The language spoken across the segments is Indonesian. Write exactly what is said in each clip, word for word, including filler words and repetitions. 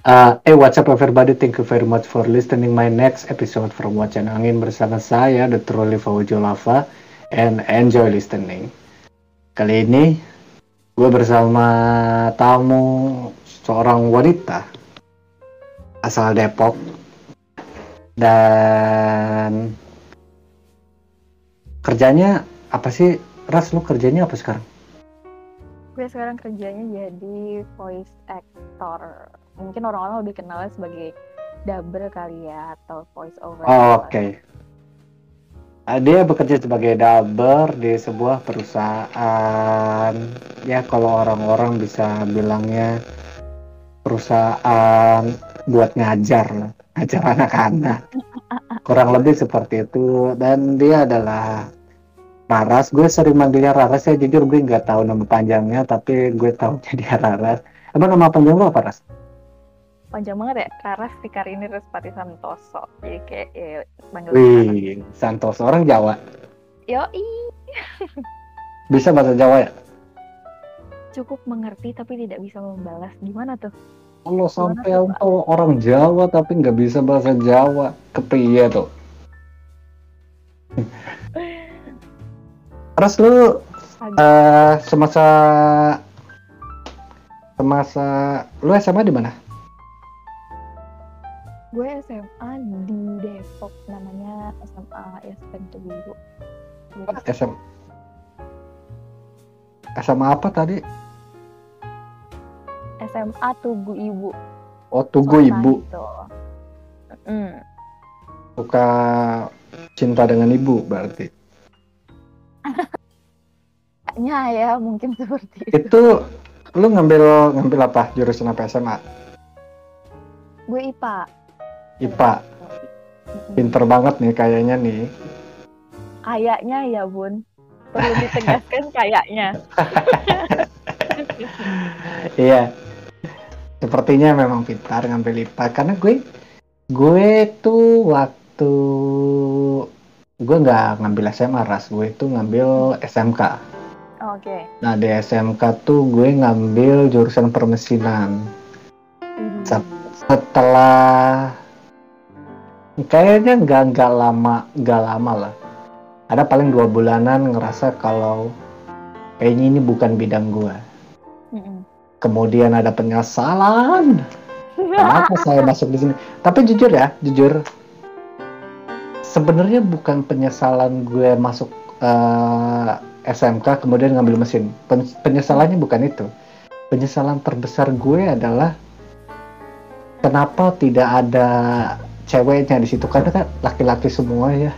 Uh, eh, what's up everybody? Thank you very much for listening my next episode from Wacan Angin bersama saya, The Truly Faujo Lava, and enjoy listening. Kali ini, gue bersama tamu seorang wanita asal Depok dan kerjanya apa sih? Ras, lu kerjanya apa sekarang? Gue sekarang kerjanya jadi voice actor. Mungkin orang-orang lebih kenalnya sebagai dubber kali ya, atau voice over. Oh, Oke. Okay. Uh, dia bekerja sebagai dubber di sebuah perusahaan. Ya, kalau orang-orang bisa bilangnya perusahaan buat ngajar lah, ngajar anak-anak. Kurang lebih seperti itu. Dan dia adalah Raras. Gue sering manggilnya Raras ya, jujur gue nggak tahu nama panjangnya, tapi gue tahunya dia Raras. Emang nama panjang lo apa, Ras? Panjang banget ya, Raras Tikarini Respati Santoso. Jadi kayak ya, manggil Wih, Santoso, orang Jawa. Yoi. Bisa bahasa Jawa ya? Cukup mengerti tapi tidak bisa membalas. Gimana tuh? Kalau sampai tuh, orang Jawa tapi nggak bisa bahasa Jawa, kepiye tuh? Terus lu uh, semasa semasa lu S M A di mana? Gue S M A di Depok, namanya S M A Yaspen Tugu. S M S M A apa tadi? S M A Tugu Ibu. Oh, Tugu Ibu. Gitu. Mm. Suka cinta dengan ibu berarti. Kayaknya ya mungkin seperti itu. Itu lu ngambil ngambil apa? Jurusan apa S M A? Gue I P A. I P A. Pinter banget nih kayaknya nih. Kayaknya ya Bun. Perlu ditegaskan kayaknya. Iya. Sepertinya memang pintar ngambil I P A. Karena gue gue tuh waktu gue nggak ngambil S M A, Ras. Gue tuh ngambil S M K. Oke. Okay. Nah di S M K tuh gue ngambil jurusan permesinan. Hmm. Setelah kayaknya nggak nggak lama nggak lama lah. Ada paling dua bulanan ngerasa kalau kayaknya ini bukan bidang gue. Mm-mm. Kemudian ada penyesalan. Kenapa saya masuk di sini? Tapi jujur ya, jujur. Sebenarnya bukan penyesalan gue masuk uh, S M K kemudian ngambil mesin. Pen- penyesalannya bukan itu. Penyesalan terbesar gue adalah kenapa tidak ada ceweknya di situ, karena kan laki-laki semua ya.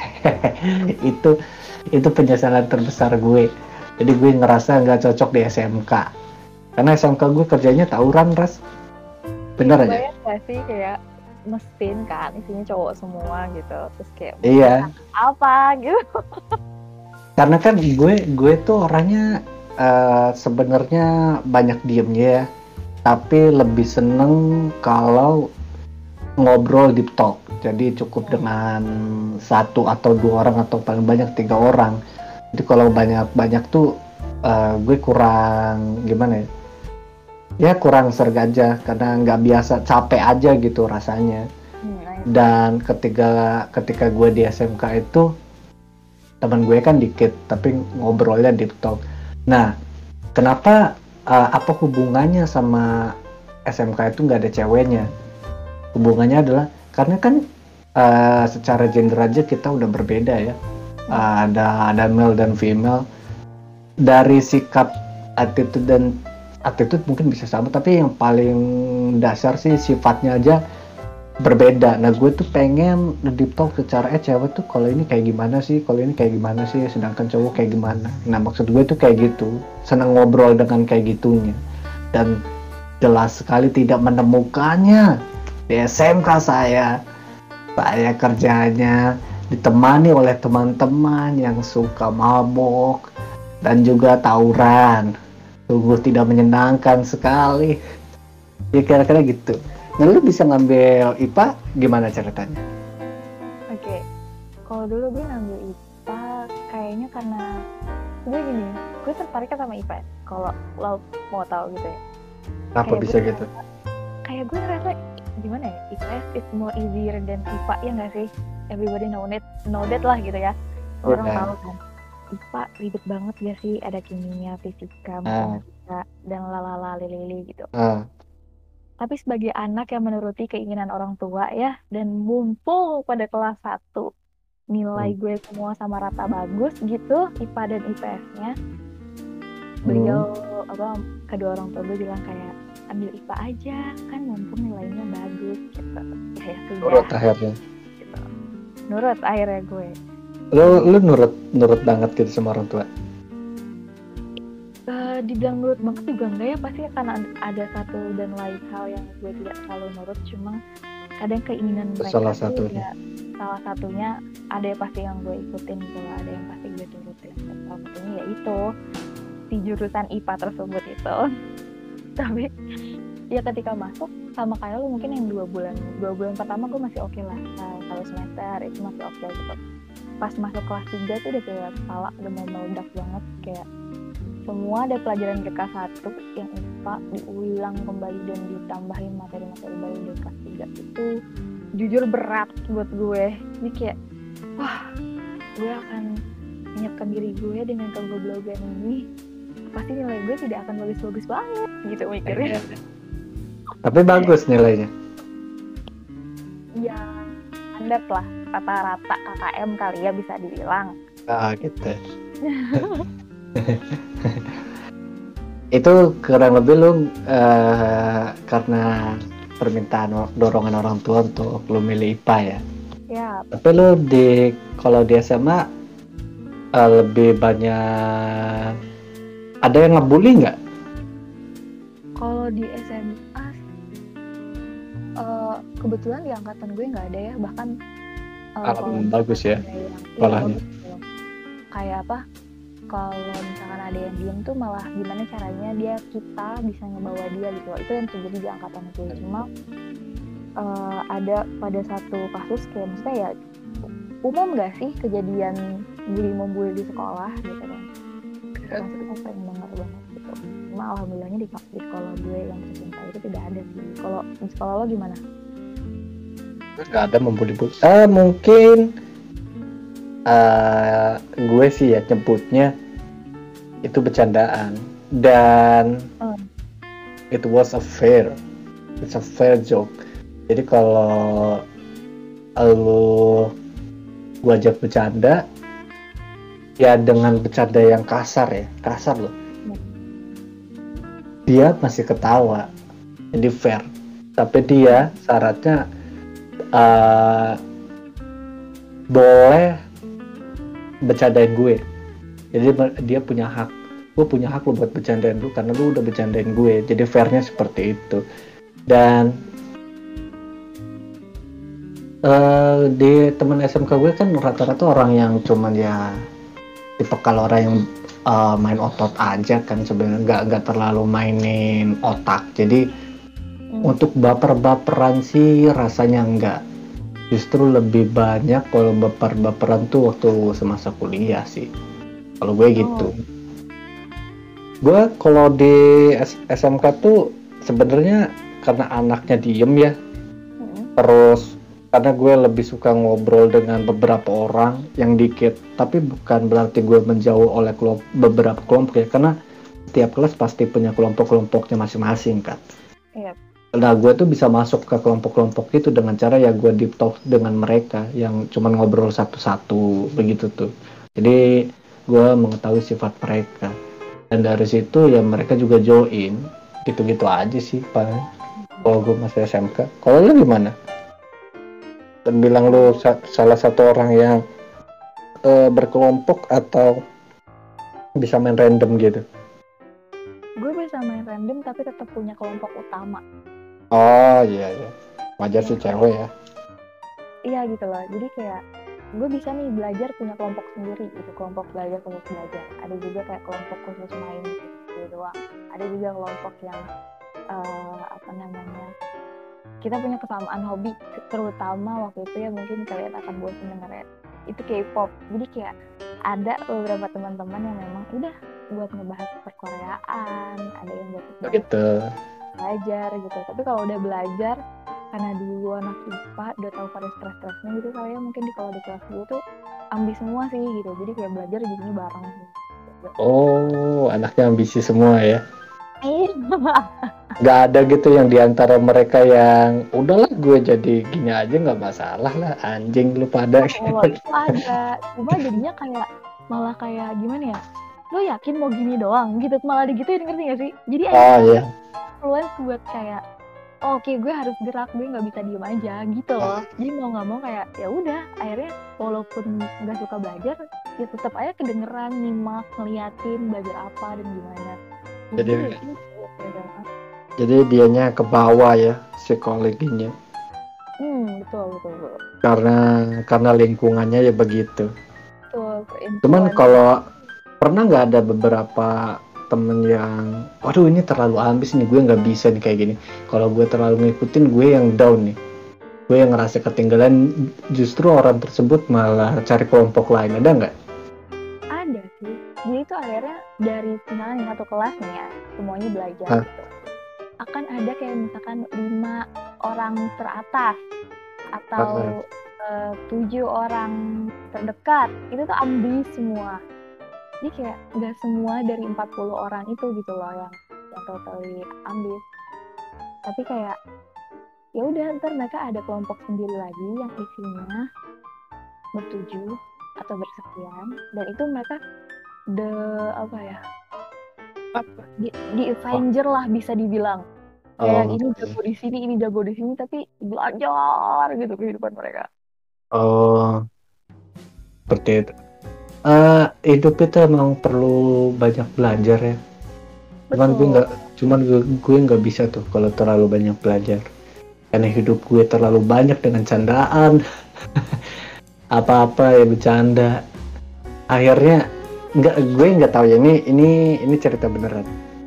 itu itu penyesalan terbesar gue. Jadi gue ngerasa nggak cocok di S M K. Karena S M K gue kerjanya tawuran, Ras. Bener aja. Bayang gak sih kayak mesin kan, isinya cowok semua gitu. Terus kayak iya. apa gitu. Karena kan gue gue tuh orangnya uh, sebenarnya banyak diemnya ya. Tapi lebih seneng kalau ngobrol deep talk. Jadi cukup dengan satu atau dua orang atau paling banyak tiga orang. Jadi kalau banyak-banyak tuh uh, gue kurang gimana ya? Ya kurang serg aja karena nggak biasa, capek aja gitu rasanya. Dan ketika ketika gue di S M K itu teman gue kan dikit tapi ngobrolnya deep talk. Nah, kenapa uh, apa hubungannya sama S M K itu nggak ada ceweknya? Hubungannya adalah karena kan uh, secara gender aja kita udah berbeda ya. Uh, ada ada male dan female. Dari sikap, attitude dan attitude mungkin bisa sama, tapi yang paling dasar sih sifatnya aja berbeda. Nah gue tuh pengen deep talk secara eh cewek tuh kalau ini kayak gimana sih, kalau ini kayak gimana sih, sedangkan cowok kayak gimana. Nah maksud gue tuh kayak gitu, senang ngobrol dengan kayak gitunya. Dan jelas sekali tidak menemukannya di S M K saya. Saya kerjanya ditemani oleh teman-teman yang suka mabok dan juga tawuran. Sungguh tidak menyenangkan sekali. Ya kira-kira gitu. Nah lu bisa ngambil I P A gimana ceritanya? Oke, okay. Kalau dulu gue ngambil I P A kayaknya karena gue gini, gue tertarik sama I P A. Kalau lo mau tahu gitu ya. Apa bisa gitu? Kayak gue ngerasa more easier than I P A, ya nggak sih? Everybody know it, know that lah gitu ya. Orang Udah. tahu kan. I P A ribet banget gak sih? Ada kimia, fisika, Ah. matematika, dan lalala lili gitu. Ah. Tapi sebagai anak yang menuruti keinginan orang tua ya, dan mumpung pada kelas satu nilai Hmm. gue semua sama rata bagus gitu, I P A dan I P S-nya, beliau apa kedua orang tua gue bilang kayak ambil I P A aja kan mumpung nilainya bagus gitu. Ya, ya sudah. Nurut akhirnya. Gitu. Nurut akhirnya gue. Lu lu nurut nurut banget gitu sama orang tua. Uh, dibilang nurut banget juga enggak ya, pasti akan ada satu dan lain hal yang gue tidak selalu nurut, cuma kadang keinginan mereka salah tuh satunya. ya, salah satunya ada yang pasti yang gue ikutin gitu, ada yang pasti gue turutin. Salah satunya ya itu di jurusan I P A tersebut itu. Tapi ya ketika masuk sama kayak lu mungkin yang dua bulan dua bulan pertama gue masih oke okay lah, nah, satu semester itu masih oke okay gitu. Pas masuk kelas tiga tuh udah kayak kepala udah mau meledak banget, kayak semua ada pelajaran di kelas satu yang I P A diulang kembali dan ditambahin materi-materi baru di kelas tiga itu jujur berat buat gue. Jadi kayak wah, gue akan menyiapkan diri gue dengan kegoblogan ini, pasti nilai gue tidak akan bagus-bagus banget gitu mikirnya. Tapi bagus nilainya. Ya standar lah, rata-rata K K M kali ya bisa dibilang. Ah gitu. Itu kurang lebih lu uh, karena permintaan dorongan orang tua untuk lu milih I P A ya. Ya. Tapi lu di kalau di S M A uh, lebih banyak ada yang ngebully nggak? Kalau di S M A uh, kebetulan di angkatan gue nggak ada ya, bahkan uh, Alam bagus ya polanya. Iya, kayak apa? Kalau misalkan ada yang diem tuh malah gimana caranya dia kita bisa ngebawa dia gitu loh. Itu yang terjadi di angkatan gue. Cuma uh, ada pada satu kasus kayak maksudnya ya umum gak sih kejadian bully membuli di sekolah gitu kan. Termasuk kita sering dengar banget gitu. Cuma alhamdulillahnya di, di sekolah gue yang tercinta itu tidak ada sih. Kalau di sekolah lo gimana? Gak ada membuli-bully. Ah mungkin uh, gue sih ya nyebutnya itu bercandaan dan hmm. it was a fair, it's a fair joke. Jadi kalau lu gua ajak bercanda, ya dengan bercanda yang kasar ya, kasar loh. Hmm. Dia masih ketawa, jadi fair. Tapi dia syaratnya uh, boleh bercandain gue. Jadi dia punya hak, gue punya hak lo buat bercandain lu karena lu udah bercandain gue. Jadi fairnya seperti itu. Dan uh, di teman S M K gue kan rata-rata orang yang cuman ya tipe kalau orang yang uh, main otot aja kan sebenarnya nggak nggak terlalu mainin otak. Jadi hmm. untuk baper-baperan sih rasanya enggak. Justru lebih banyak kalau baper-baperan tuh waktu semasa kuliah sih. Kalau gue gitu. Oh. Gue kalau di S M K tuh sebenarnya karena anaknya diem ya. Hmm. Terus karena gue lebih suka ngobrol dengan beberapa orang yang dikit. Tapi bukan berarti gue menjauh oleh kelompok, beberapa kelompok ya. Karena setiap kelas pasti punya kelompok-kelompoknya masing-masing kan. Iya. Nah gue tuh bisa masuk ke kelompok-kelompok itu dengan cara ya gue deep talk dengan mereka yang cuman ngobrol satu-satu begitu tuh. Jadi gue mengetahui sifat mereka dan dari situ ya mereka juga join gitu-gitu aja sih paling kalau gue masih S M K. Kalau lu gimana? Dan bilang lu sa- salah satu orang yang uh, berkelompok atau bisa main random gitu? Gue bisa main random tapi tetap punya kelompok utama. Oh iya iya, wajar ya, sih cewek ya. Iya gitu loh, jadi kayak gue bisa nih belajar punya kelompok sendiri gitu, kelompok belajar kelompok belajar. Ada juga kayak kelompok khusus main gitu doang. Ada juga kelompok yang uh, apa namanya kita punya kesamaan hobi, terutama waktu itu ya mungkin kalian akan bosan dengarnya itu K-pop. Jadi kayak ada beberapa teman-teman yang memang udah buat ngebahas perkoreaan, ada yang buat gitu. belajar gitu. Tapi kalau udah belajar karena dulu anak I P A udah tahu pada stres-stresnya gitu, saya mungkin di kalau di kelas dulu tuh ambis semua sih gitu, jadi kayak belajar jadinya bareng gitu. Oh, anaknya ambisi semua ya. Iya. Nggak ada gitu yang diantara mereka yang udahlah gue jadi gini aja nggak masalah lah, anjing lu pada. Kalau itu ada, cuma jadinya kayak malah kayak gimana ya? Lo yakin mau gini doang gitu, malah digituin, ngerti gak sih? Jadi Oh akhirnya iya. influence buat kayak oh, oke gue harus gerak, gue nggak bisa diem aja gitu loh. Jadi mau nggak mau kayak ya udah, akhirnya walaupun nggak suka belajar ya tetap aja kedengeran, nyimak, ngeliatin belajar apa dan gimana. Jadi Jadi ya gitu, ya. jadi dianya ke bawah ya psikologinya. Hmm, betul betul betul. Karena karena lingkungannya ya begitu. Betul, Cuman influence. kalau pernah nggak ada beberapa temen yang, waduh ini terlalu ambis nih, gue nggak bisa nih kayak gini. Kalau gue terlalu ngikutin, gue yang down nih. Gue yang ngerasa ketinggalan, justru orang tersebut malah cari kelompok lain. Ada nggak? Ada sih. Jadi itu akhirnya dari misalnya satu kelas nih ya, semuanya belajar Hah? gitu. Akan ada kayak misalkan lima orang teratas atau uh, tujuh orang terdekat, itu tuh ambis semua. Jadi kayak nggak semua dari empat puluh orang itu gitu loh yang yang totally ambis. Tapi kayak ya udah, ntar mereka ada kelompok sendiri lagi yang isinya bertujuh atau bersekian, dan itu mereka the apa ya apa di, di Avenger lah bisa dibilang. Kayak Oh, ini jago di sini, ini jago di sini, tapi belajar gitu kehidupan mereka. oh, seperti itu. Uh, hidup itu emang perlu banyak belajar ya. Cuman gue Betul. nggak, cuman gue gue nggak bisa tuh kalau terlalu banyak belajar. Karena hidup gue terlalu banyak dengan candaan, apa-apa ya bercanda. Akhirnya nggak, gue nggak tahu ya, ini ini ini cerita beneran.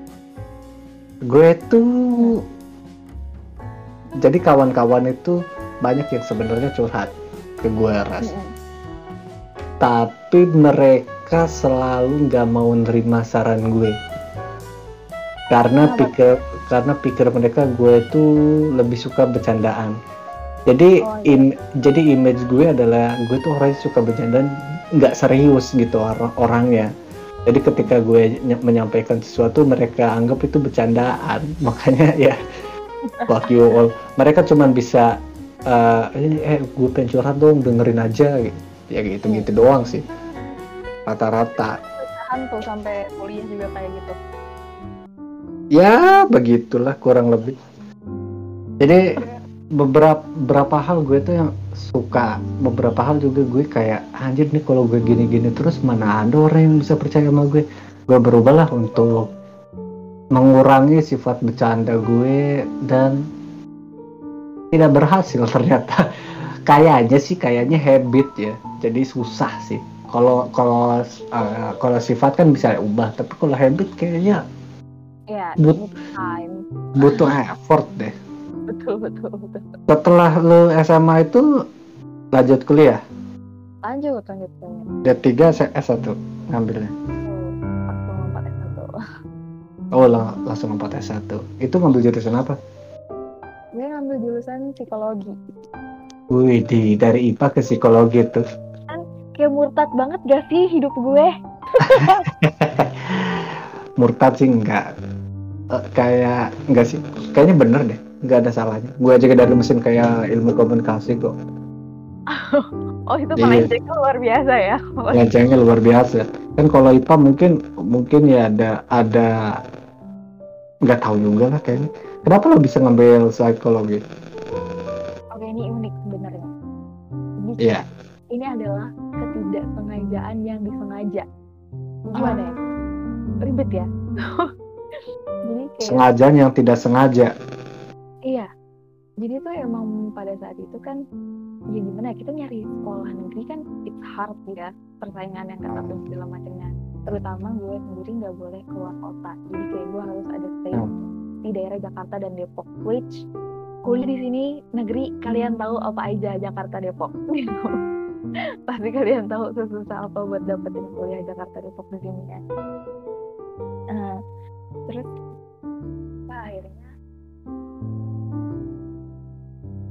Gue tuh jadi kawan-kawan itu banyak yang sebenarnya curhat ke gue, Ras. Mm-mm. Tapi mereka selalu nggak mau nerima saran gue. Karena Kenapa? pikir karena pikir mereka gue tuh lebih suka bercandaan. Jadi Oh iya. im, jadi image gue adalah gue tuh orang yang suka bercandaan, nggak serius gitu or- orangnya. Jadi ketika gue ny- menyampaikan sesuatu, mereka anggap itu bercandaan. Makanya ya fuck you all. Mereka cuma bisa uh, eh gue pengen curhat dong, dengerin aja gitu. Ya gitu-gitu Hmm. doang sih. Rata-rata. Tahan tuh sampai kuliah juga kayak gitu. Ya begitulah kurang lebih. Jadi beberapa beberapa hal gue tuh yang suka, beberapa hal juga gue kayak anjir nih kalau gue gini-gini terus mana ada orang yang bisa percaya sama gue. Gue berubahlah untuk mengurangi sifat bercanda gue dan tidak berhasil ternyata. Kayaknya sih kayaknya habit ya. Jadi susah sih. Kalau kalau uh, kalau sifat kan bisa ubah, tapi kalau habit kayaknya Ya, but, need time. butuh effort deh. Betul betul betul. Setelah lu S M A itu lanjut kuliah? Lanjut lanjut lanjut. D tiga S satu ngambilnya. Oh, langsung lompat S satu. Oh, lang- langsung lompat S satu. Itu ngambil jurusan apa? Gue ngambil jurusan psikologi. Wih, di dari I P A ke psikologi tuh. Kan kayak murtad banget gak sih hidup gue? Murtad sih enggak. Eh, kayak enggak sih. Kayaknya bener deh. Enggak ada salahnya. Gue aja dari mesin kayak ilmu komunikasi kok. Oh itu Iya. melencengnya luar biasa ya. Ngajengnya luar biasa. Kan kalau I P A mungkin mungkin ya ada ada nggak tahu juga lah kayaknya. Kenapa lo bisa ngambil psikologi? Oke, ini unik sebenarnya. Jadi Iya. ini adalah ketidaksengajaan yang disengaja. Gimana ya? Ribet ya. Jadi kayak Sengajaan yang tidak sengaja. iya. Jadi tuh emang pada saat itu kan ya gimana ya, kita nyari sekolah negeri kan it's hard ya, persaingan yang ketat dan segala macamnya. Terutama gue sendiri nggak boleh keluar kota. Jadi kayak gue harus ada stay Hmm. di daerah Jakarta dan Depok. Which kuliah di sini negeri, kalian tahu apa aja Jakarta Depok. Pasti kalian tahu susah apa buat dapetin kuliah Jakarta Depok di sini kan. Uh, terus nah, akhirnya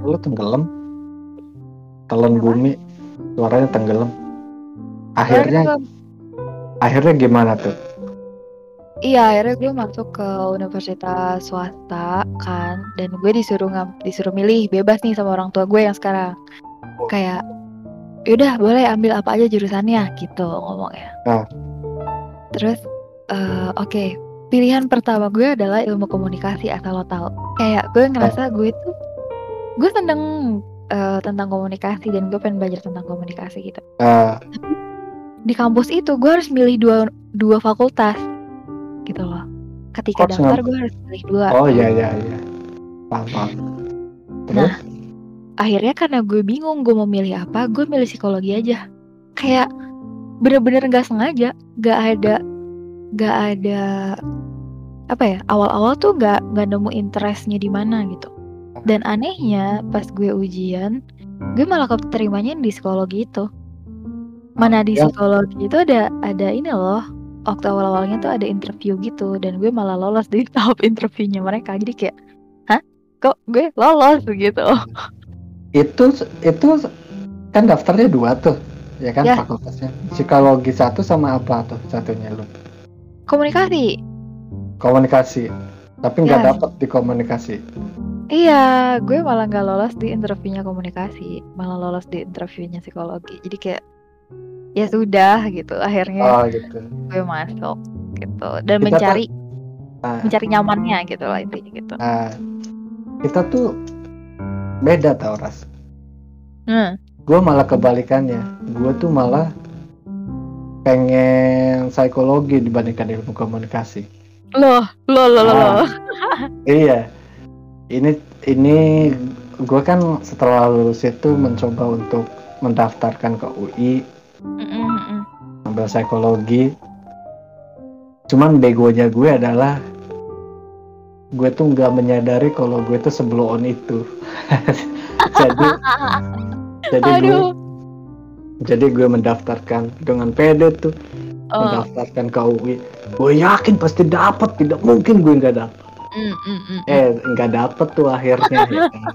lu tenggelam, telan Kenapa? bumi, suaranya tenggelam. Soalnya Akhirnya, gue, akhirnya gimana tuh? iya akhirnya gue masuk ke universitas swasta kan, dan gue disuruh ngam- disuruh milih bebas nih sama orang tua gue yang sekarang. Kayak, yaudah boleh ambil apa aja jurusannya gitu ngomongnya. Nah, Terus, eh, oke, pilihan pertama gue adalah ilmu komunikasi asal lo tahu. Kayak gue ngerasa gue tuh, gue seneng eh, tentang komunikasi dan gue pengen belajar tentang komunikasi gitu. uh, Di kampus itu gue harus milih dua dua fakultas gitu loh. Ketika coach daftar ngam- gue harus pilih dua. Oh iya iya iya, paham paham. Terus? Nah, akhirnya karena gue bingung gue mau milih apa, gue milih psikologi aja. Kayak bener-bener nggak sengaja, nggak ada, nggak ada apa ya, awal-awal tuh nggak nggak nemu interestnya di mana gitu. Dan anehnya pas gue ujian, gue malah keterimanya di psikologi itu. Mana di Ya. psikologi itu ada ada ini loh, waktu awal-awalnya tuh ada interview gitu, dan gue malah lolos di tahap interviewnya mereka. Jadi kayak, hah? Kok gue lolos begitu? Itu itu kan daftarnya dua tuh, ya kan Ya. fakultasnya. Psikologi satu sama apa tuh satunya lu? Komunikasi. Komunikasi. Tapi nggak Ya. dapet di komunikasi. Iya, gue malah nggak lolos di interviewnya komunikasi, malah lolos di interviewnya psikologi. Jadi kayak, ya sudah gitu. Akhirnya Oh gitu. gue masuk gitu dan Kita mencari Nah, mencari nyamannya gitu lah intinya gitu. nah, kita tuh beda tau Ras. Hmm. Gue malah kebalikannya. Gue tuh malah pengen psikologi dibandingkan ilmu komunikasi. Loh, loh, loh, loh, Nah, loh. Iya. Ini ini gue kan setelah lulus itu mencoba untuk mendaftarkan ke U I, Mm-mm, mm-mm. ambil psikologi. Cuman begonya gue adalah gue tuh nggak menyadari kalau gue tuh sebelum itu. jadi jadi gue Aduh. jadi gue mendaftarkan dengan pede tuh, Oh. mendaftarkan ke U I. Gue yakin pasti dapat, tidak mungkin gue nggak dapat. Mm, mm, mm. Eh nggak dapet tuh akhirnya. Ya kan?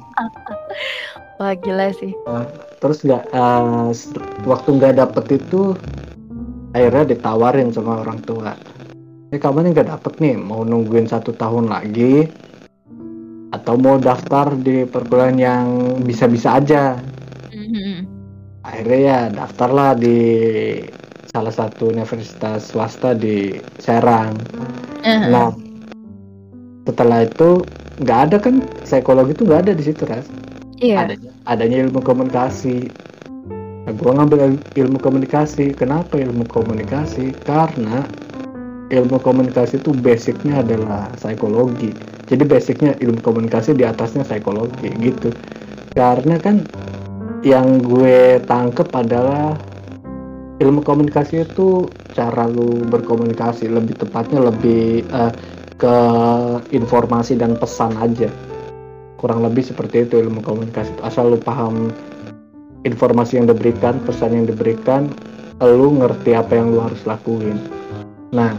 Wah gila sih. Nah, terus nggak uh, waktu nggak dapet itu akhirnya ditawarin sama orang tua. Eh kamu nih nggak dapet nih, mau nungguin satu tahun lagi atau mau daftar di perguruan yang bisa-bisa aja. Mm-hmm. Akhirnya ya daftarlah di salah satu universitas swasta di Serang. Uh-huh. Nah setelah itu nggak ada kan, psikologi itu nggak ada di situ Ras. Iya. Adanya, adanya ilmu komunikasi. Nah, gue ngambil ilmu komunikasi. Kenapa ilmu komunikasi? Karena ilmu komunikasi itu basicnya adalah psikologi. Jadi basicnya ilmu komunikasi, di atasnya psikologi gitu. Karena kan yang gue tangkep adalah ilmu komunikasi itu cara lu berkomunikasi, lebih tepatnya lebih uh, ke informasi dan pesan aja. Kurang lebih seperti itu ilmu komunikasi. Asal lu paham informasi yang diberikan, pesan yang diberikan, lu ngerti apa yang lu harus lakuin. Nah,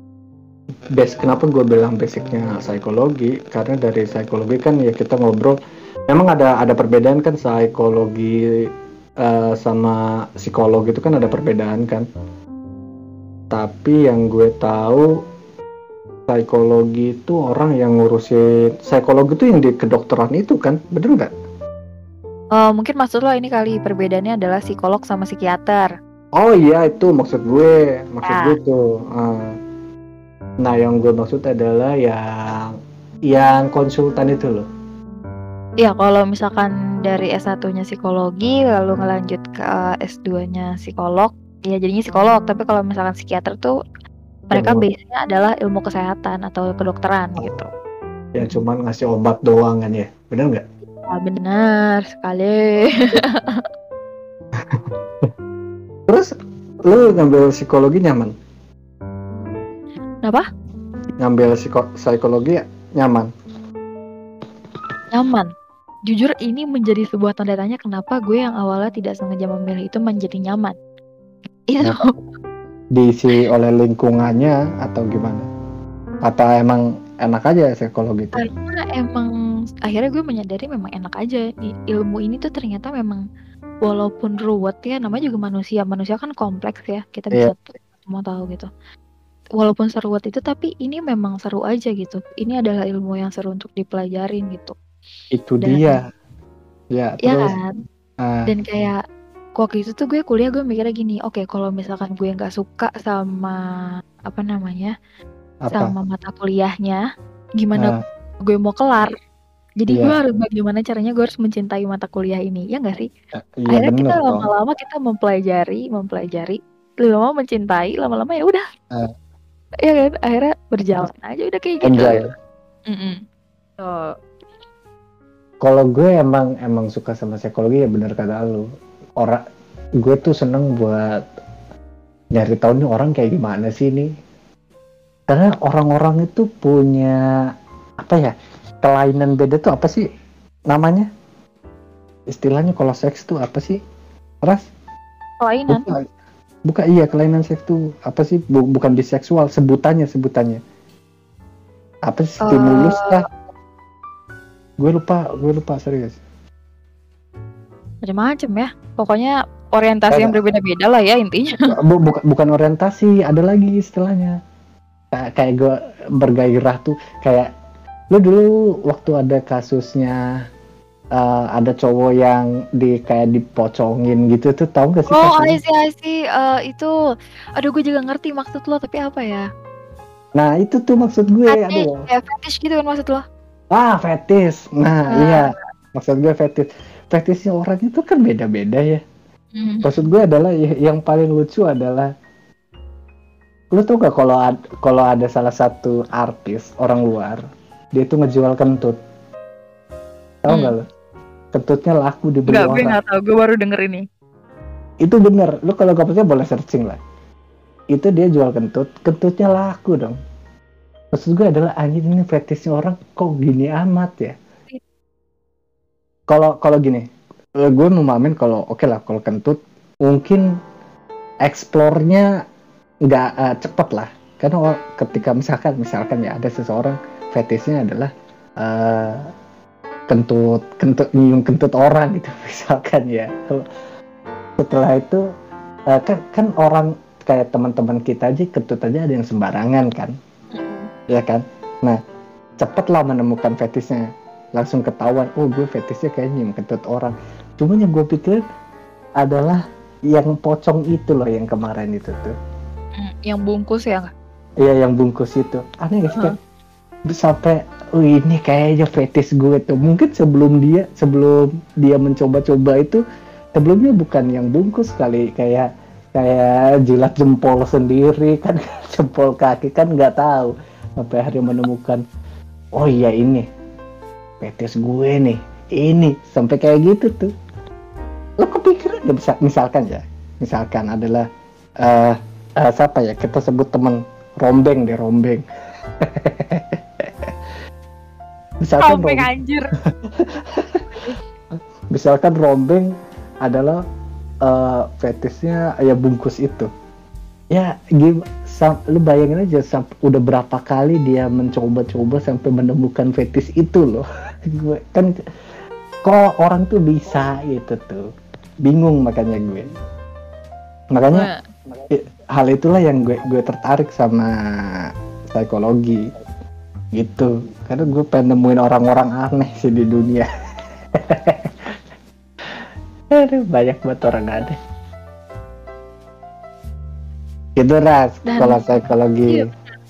base kenapa gue bilang basicnya psikologi, karena dari psikologi kan ya kita ngobrol. Memang ada ada perbedaan kan, psikologi uh, sama psikolog itu kan ada perbedaan kan. Tapi yang gue tahu, psikologi itu orang yang ngurusin, psikologi itu yang di kedokteran itu kan, bener nggak? Oh mungkin maksud lo ini kali perbedaannya adalah psikolog sama psikiater. Oh iya itu maksud gue, maksud Ya. gue tuh. Uh, nah yang gue maksud adalah yang yang konsultan itu loh. Iya kalau misalkan dari S satunya psikologi lalu ngelanjut ke S duanya psikolog, ya jadinya psikolog. Tapi kalau misalkan psikiater tuh mereka Yang base-nya adalah ilmu kesehatan atau kedokteran gitu. Ya cuman ngasih obat doang kan ya, bener nggak? Ah, benar sekali. Terus lu ngambil psikologi nyaman? Kenapa? Ngambil psiko- psikologi nyaman? Nyaman. Jujur ini menjadi sebuah tanda tanya kenapa gue yang awalnya tidak sengaja memilih itu menjadi nyaman. Itu. Diisi oleh lingkungannya atau gimana? Atau emang enak aja psikologi itu? Karena emang akhirnya gue menyadari memang enak aja di ilmu ini tuh ternyata memang walaupun ruwet ya, namanya juga manusia manusia kan kompleks ya, kita Iya, bisa mau tahu gitu. Walaupun seruat itu tapi ini memang seru aja gitu, ini adalah ilmu yang seru untuk dipelajarin gitu. itu Dan dia. Ya, ya terus kan, ah, dan kayak waktu itu tuh gue kuliah gue mikirnya gini, oke kalau misalkan gue nggak suka sama apa namanya apa? sama mata kuliahnya, gimana Ah, gue mau kelar. Jadi gue iya, harus bagaimana caranya gue harus mencintai mata kuliah ini, ya nggak sih? iya Akhirnya kita bener dong. lama-lama kita mempelajari, mempelajari, lama-lama mencintai, lama-lama ya udah, Ah, ya kan? Akhirnya berjalan aja udah kayak gitu. enjoy. Mm-mm. So, Kalau gue emang emang suka sama psikologi ya bener kata lu. Orang gue tuh seneng buat nyari tahu nih orang kayak gimana sih ini. Karena orang-orang itu punya apa ya? Kelainan beda tuh apa sih namanya? Istilahnya kalau seks tuh apa sih? Ras? kelainan. Bukan, bukan iya kelainan seks tuh apa sih? Bu- bukan biseksual, sebutannya sebutannya. Apa sih stimulus Uh, kah? Gue lupa, gue lupa serius. macam-macam ya. Pokoknya orientasi yang Ada, berbeda-beda lah ya intinya. bu- bukan bukan orientasi, ada lagi istilahnya. Kayak, kayak gue bergairah tuh kayak lu dulu waktu ada kasusnya uh, ada cowok yang di kayak dipocongin gitu tuh tahu gak sih Oh, I kasusnya? see, I see. Uh, itu, aduh gue juga ngerti maksud lo, tapi apa ya? Nah itu tuh maksud gue, Fetish, aduh. ya fetish gitu kan maksud lo? Ah fetis, nah Uh, iya maksud gue fetis. Fetisnya orang itu kan beda-beda ya. mm, Maksud gue adalah y- yang paling lucu adalah lu tau gak kalau ad, kalau ada salah satu artis orang luar dia tuh ngejual kentut, tahu nggak mm. lo? Kentutnya laku dibeli Enggak, gue orang. nggak tahu. Gue baru denger ini. Itu bener, lu kalau gak percaya boleh searching lah. Itu dia jual kentut, kentutnya laku dong. Maksud gue adalah anjing ini fetishnya orang kok gini amat ya. Kalau kalau gini, eh, gue memahamin kalau oke okay lah kalau kentut mungkin eksplornya nggak uh, cepet lah. Karena or- ketika misalkan misalkan ya ada seseorang fetishnya adalah uh, kentut kentut nyium kentut orang gitu misalkan ya. Setelah itu uh, kan kan orang kayak teman-teman kita aja kentut aja ada yang sembarangan kan, ya kan. Nah cepet lah menemukan fetishnya, langsung ketahuan oh gue fetishnya kayak nyium kentut orang. Cuman yang gue pikir adalah yang pocong itu loh yang kemarin itu tuh. Mm, yang bungkus ya? Iya yang bungkus itu. Aneh gak sih kan? Sampai oh ini kayaknya fetish gue tuh. Mungkin sebelum dia sebelum dia mencoba-coba itu sebelumnya bukan yang bungkus kali, kayak kayak jilat jempol sendiri kan, jempol kaki kan nggak tahu sampai akhirnya menemukan oh iya ini fetish gue nih ini sampai kayak gitu tuh. Lo kepikiran nggak bisa misalkan ya misalkan adalah uh, uh, siapa ya kita sebut temen rombeng deh rombeng. misalkan Rombeng rombeng, anjir. misalkan rombeng adalah uh, fetishnya ya bungkus itu ya gim, sam, lu bayangin aja sampai udah berapa kali dia mencoba-coba sampai menemukan fetish itu loh. Gue kan kok orang tuh bisa gitu tuh bingung makanya gue makanya Nah, hal itulah yang gue gue tertarik sama psikologi gitu karena gue pengen nemuin orang-orang aneh sih di dunia. Aduh, banyak banget orang aneh gitu Ras dan kalau psikologi. iya,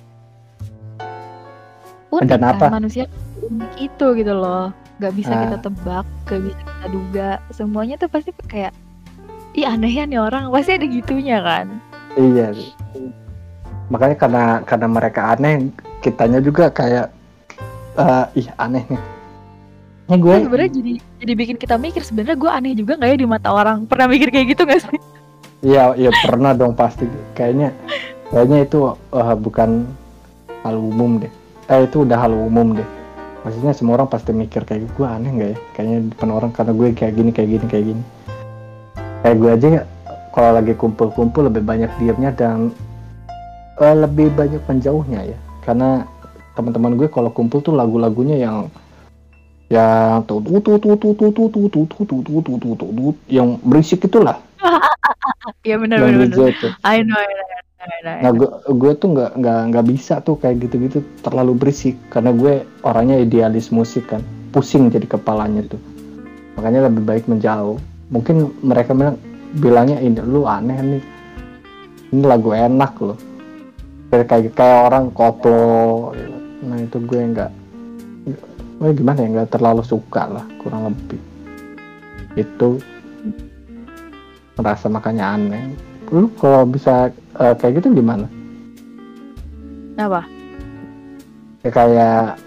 unik Dan kan apa manusia unik itu gitu loh. Gak bisa kita ah, tebak, gak bisa kita duga. Semuanya tuh pasti kayak, ih aneh ya nih orang, pasti ada gitunya kan. iya makanya karena karena mereka aneh kitanya juga kayak uh, ih aneh nih ini gue Nah, sebenarnya jadi jadi bikin kita mikir sebenarnya gue aneh juga nggak ya di mata orang. Pernah mikir kayak gitu nggak sih? iya iya pernah dong pasti kayaknya kayaknya itu uh, bukan hal umum deh eh itu udah hal umum deh maksudnya semua orang pasti mikir kayak gue aneh nggak ya kayaknya di depan orang karena gue kayak gini kayak gini kayak gini kayak gue aja kalau lagi kumpul-kumpul lebih banyak diamnya dan uh, lebih banyak menjauhnya ya karena teman-teman gue kalau kumpul tuh lagu-lagunya yang yang tuh tuh tuh tuh tuh tuh tuh tuh tuh tuh tuh tuh tuh tuh tuh tuh yang berisik itulah, Iya benar yang benar D J benar. tuh. I know, I know, I know, I Nah know. gue gue tuh nggak nggak nggak bisa tuh kayak gitu-gitu terlalu berisik karena gue orangnya idealis musik kan, pusing jadi kepalanya tuh, makanya lebih baik menjauh. Mungkin mereka bilang bilangnya ini lu aneh nih, ini lagu enak loh, kayak kayak, kayak orang koplo gitu. Nah itu gue nggak, gue gimana ya, nggak terlalu suka lah kurang lebih itu, merasa makanya aneh. Lu kalau bisa uh, kayak gitu gimana? Apa? Ya, kayak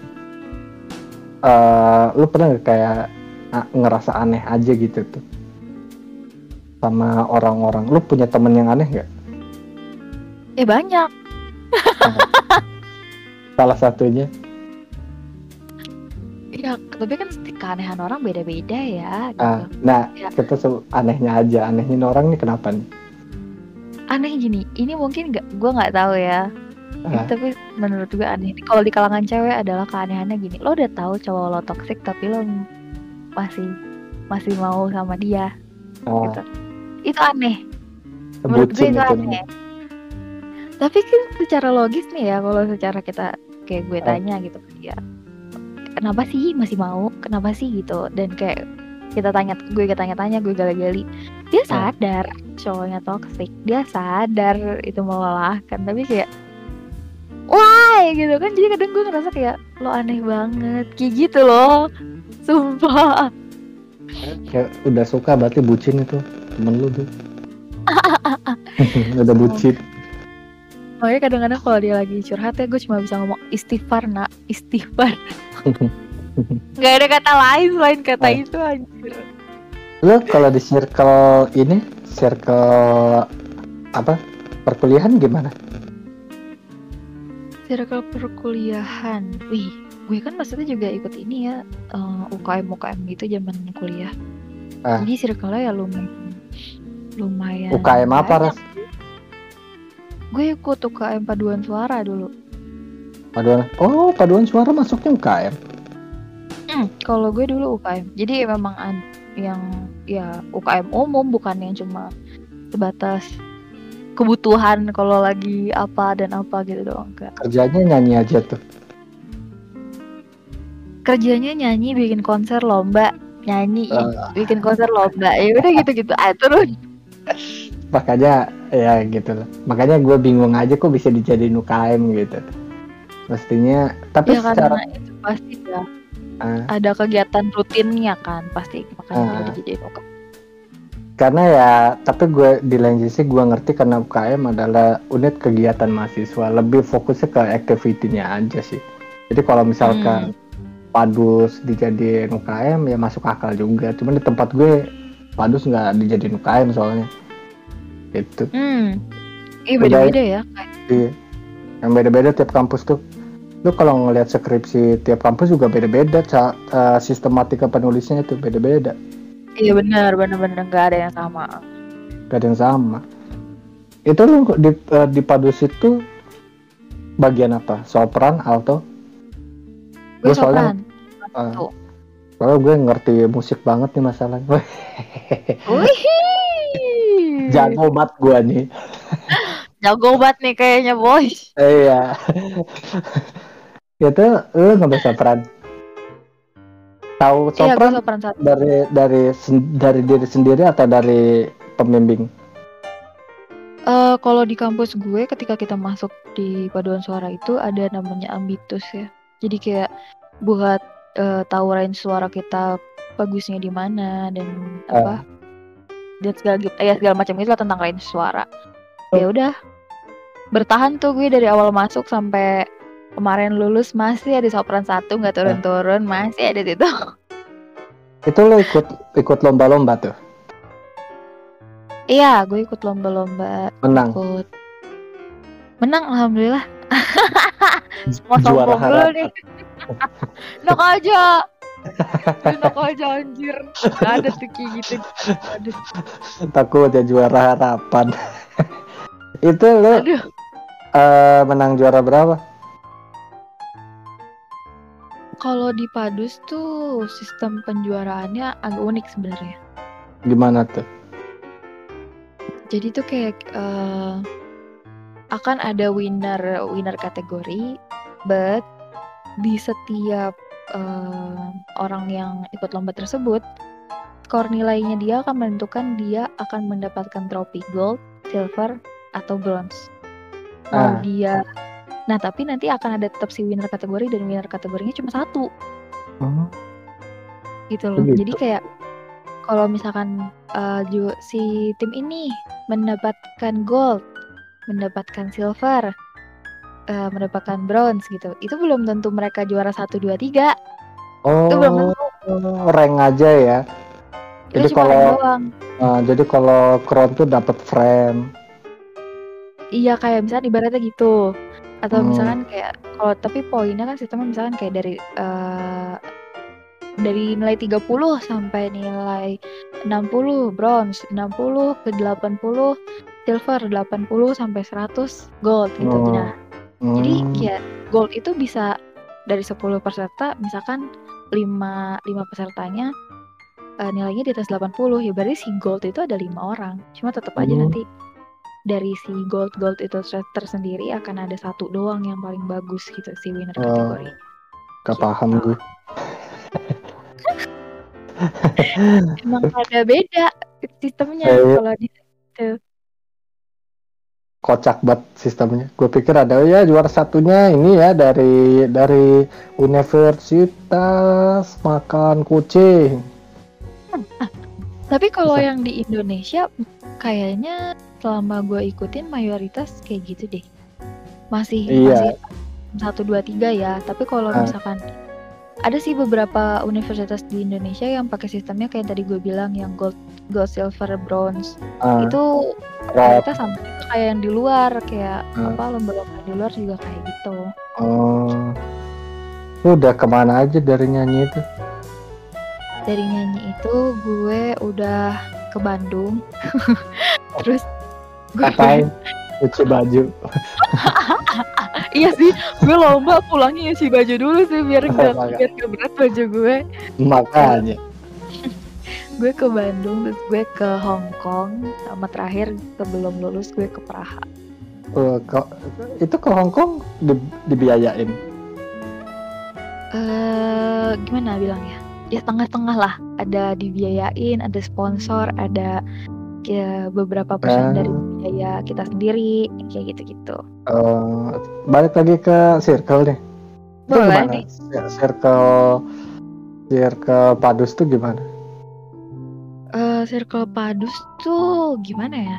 uh, lu pernah gak kayak uh, ngerasa aneh aja gitu tuh sama orang-orang? Lu punya temen yang aneh nggak? Eh banyak. Salah satunya? Ya, tapi kan keanehan orang beda-beda ya. Gitu. Uh, nah, ya. kita se- anehnya aja, anehnya orang nih kenapa nih? Aneh gini, ini mungkin nggak, gue nggak tahu ya. Uh. Tapi menurut gue aneh. Kalau di kalangan cewek adalah keanehannya gini, lo udah tahu cowok lo toksik tapi lo masih masih mau sama dia, uh. gitu. Itu aneh. Menurut gue itu aneh. Tapi kan secara logis nih ya, kalau secara kita kayak gue tanya gitu ya, kenapa sih masih mau, kenapa sih gitu, dan kayak kita tanya, gue tanya-tanya, gue gali-gali, dia sadar cowoknya toksik, dia sadar itu melelahkan, tapi kayak why gitu kan, jadi kadang gue ngerasa kayak lo aneh banget kayak gitu loh, sumpah. Kayak udah suka berarti bucin itu temen lu tuh. Udah bucin. Makanya kadang-kadang kalau dia lagi curhat ya, gue cuma bisa ngomong istighfar nak, istighfar. Gak ada kata lain selain kata oh. itu anjir. Lu kalau di circle ini, circle apa, perkuliahan gimana? Circle perkuliahan, wih, gue kan maksudnya juga ikut ini ya, uh, U K M U K M gitu zaman kuliah. Ah. Jadi circle-nya ya lumayan, lumayan. U K M apa, Ras? Gue ikut U K M paduan suara dulu. Paduan, oh paduan suara masuknya U K M. Hmm, kalau gue dulu U K M, jadi memang ad, yang ya U K M umum, bukan yang cuma sebatas kebutuhan kalau lagi apa dan apa gitu doang, enggak. Kerjanya nyanyi aja tuh. Kerjanya nyanyi, bikin konser, lomba, nyanyi, uh. bikin konser, lomba, ya udah gitu-gitu aja terus. Makanya ya gitu loh. Makanya gue bingung aja kok bisa dijadiin U K M gitu. Mestinya, tapi ya, secara karena itu pasti ya uh, ada kegiatan rutinnya kan pasti, makanya uh, bisa dijadiin U K M. Karena ya, tapi gue di lain sisi gue ngerti karena U K M adalah unit kegiatan mahasiswa, lebih fokusnya ke activity-nya aja sih. Jadi kalau misalkan hmm. Padus dijadiin U K M ya masuk akal juga. Cuman di tempat gue Padus nggak dijadiin U K M soalnya. Gitu. Hmm. Iya beda-beda ya. Iya. Yang beda-beda tiap kampus tuh. Lu kalau ngelihat skripsi tiap kampus juga beda-beda, ca- uh, sistematika penulisnya itu beda-beda. Iya benar, benar-benar nggak ada yang sama. Nggak ada yang sama. Itu lu di uh, di Padus itu bagian apa? Sopran, alto? Gue sopran. Uh, soalnya gue ngerti musik banget nih masalahnya. Jago banget gue nih. Jago banget nih kayaknya boy. Iya. Itu lu nggak sopran? Tahu sopran, iya, sopran dari dari dari diri sendiri atau dari pembimbing? Uh, kalau di kampus gue ketika kita masuk di paduan suara itu ada namanya ambitus ya. Jadi kayak buat uh, tahu range suara kita bagusnya di mana dan uh. apa dan segala ya segala macam itu lah tentang range suara. Oh. Ya udah bertahan tuh gue dari awal masuk sampai kemarin lulus masih ada sopran satu nggak turun-turun, masih ada itu. Itu lo ikut ikut lomba-lomba tuh? Iya, gue ikut lomba-lomba. Menang. Ikut. Menang, alhamdulillah. Mau juara sombong dulu nih. Nok aja. Nok aja anjir. Gak ada tuh kayak gitu. Aduh. Takut ya juara harapan. Itu lo uh, menang juara berapa? Kalau di Padus tuh sistem penjuaraannya agak unik sebenarnya. Gimana tuh? Jadi tuh kayak uh, akan ada winner winner kategori, but di setiap uh, orang yang ikut lomba tersebut, skor nilainya dia akan menentukan dia akan mendapatkan trofi gold, silver, atau bronze. Mau Ah. dia, nah tapi nanti akan ada tetap si winner kategori dan winner kategorinya cuma satu. Hmm. Gitu loh. Begitu. Jadi kayak kalau misalkan uh, ju- si tim ini mendapatkan gold, mendapatkan silver, uh, mendapatkan bronze gitu, itu belum tentu mereka juara satu, dua, tiga. Oh, Itu belum tentu. rank aja ya. Itu Jadi cuma rank kalau doang. uh, jadi kalau crown tuh dapat frame. Iya, kayak misalnya ibaratnya gitu. Atau Hmm. misalkan kayak kalau tapi poinnya kan sistemnya misalkan kayak dari uh, dari nilai tiga puluh sampai nilai enam puluh bronze, enam puluh ke delapan puluh silver, delapan puluh sampai seratus gold gitu. Hmm. Nah, Hmm. jadi ya gold itu bisa dari sepuluh peserta, misalkan lima, lima pesertanya uh, nilainya di atas delapan puluh, ya berarti si gold itu ada lima orang. Cuma tetap aja Hmm. nanti dari si gold-gold itu tersendiri akan ada satu doang yang paling bagus gitu, si winner Oh, kategorinya. gak Gitu. paham gue. Emang ada beda sistemnya Eh, kalau di situ. Kocak banget sistemnya. Gue pikir ada ya juara satunya ini ya dari dari universitas makan kucing. Tapi kalau Bisa. yang di Indonesia kayaknya selama gue ikutin mayoritas kayak gitu deh. Masih Iya. masih satu dua tiga ya. Tapi kalau Ah. misalkan ada sih beberapa universitas di Indonesia yang pakai sistemnya kayak tadi gue bilang yang gold, gold, silver, bronze. Ah. Itu mayoritas sama juga kayak yang di luar, kayak Ah. apa lomba-lomba di luar juga kayak gitu. Oh. Udah kemana aja dari nyanyi itu? Dari nyanyi itu gue udah ke Bandung. Terus gue Ngapain? Cuci baju. Iya sih, gue lomba pulangnya nyuci baju dulu sih biar nggak biar nggak berat baju gue. Makanya. Gue ke Bandung, terus gue ke Hong Kong, sama terakhir sebelum lulus gue ke Praha. Uh, ke, itu ke Hong Kong di, dibiayain? Eh, gimana bilangnya? Ya tengah-tengah lah, ada dibiayain, ada sponsor, ada ya beberapa persen uh. dari biaya kita sendiri, kayak gitu-gitu. Uh, balik lagi ke circle nih. Itu Boleh gimana? nih. Circle circle Padus tuh gimana? Uh, circle Padus tuh gimana ya?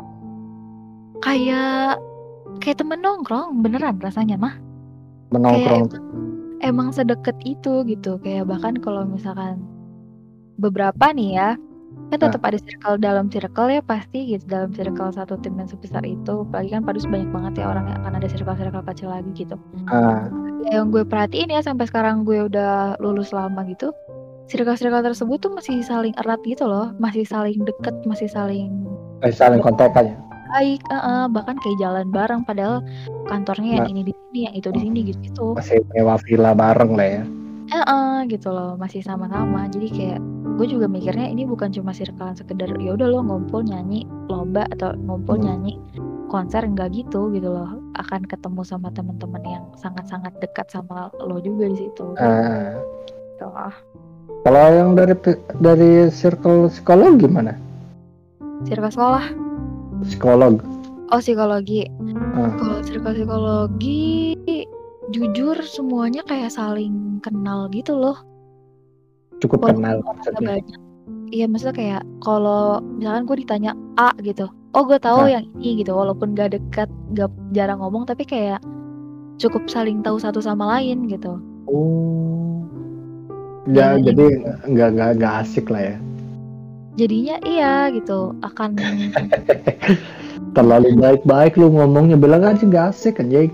Kayak kayak temen nongkrong beneran rasanya mah. Menongkrong. Kayak emang, emang sedekat itu gitu. Kayak bahkan kalau misalkan beberapa nih ya, kan tetap nah. ada circle dalam circle ya pasti gitu, dalam circle satu tim yang sebesar itu. Apalagi kan Padus banyak banget ya orang yang akan ada circle-circle kecil lagi gitu. Uh. Ya, yang gue perhatiin ya sampai sekarang gue udah lulus lama gitu, circle-circle tersebut tuh masih saling erat gitu loh, masih saling deket, masih saling eh, saling kontekan ya. Baik, uh-uh, bahkan kayak jalan bareng padahal kantornya yang nah. ini di sini, yang itu di sini gitu. Masih nyewa villa bareng lah ya. Heeh, gitu loh, masih sama-sama. Jadi kayak gue juga mikirnya ini bukan cuma circle sekedar ya udah lo ngumpul nyanyi lomba atau ngumpul hmm. nyanyi konser, enggak gitu gitu loh. Akan ketemu sama teman-teman yang sangat-sangat dekat sama lo juga di situ. Uh. Gitu lah. Kalau yang dari dari circle psikolog gimana? Circle sekolah. Psikolog. Oh, psikologi. Uh. Kalau circle psikologi jujur semuanya kayak saling kenal gitu loh. Cukup Walaupun kenal maksudnya. Iya, maksudnya kayak kalau misalkan gue ditanya A gitu, oh gue tahu nah. yang ini gitu, walaupun gak dekat, gak jarang ngomong, tapi kayak cukup saling tahu satu sama lain gitu. Oh, ya, ya jadi nggak nggak nggak asik lah ya. Jadinya iya gitu, akan terlalu baik-baik lu ngomongnya, bilang aja nggak asik anjing.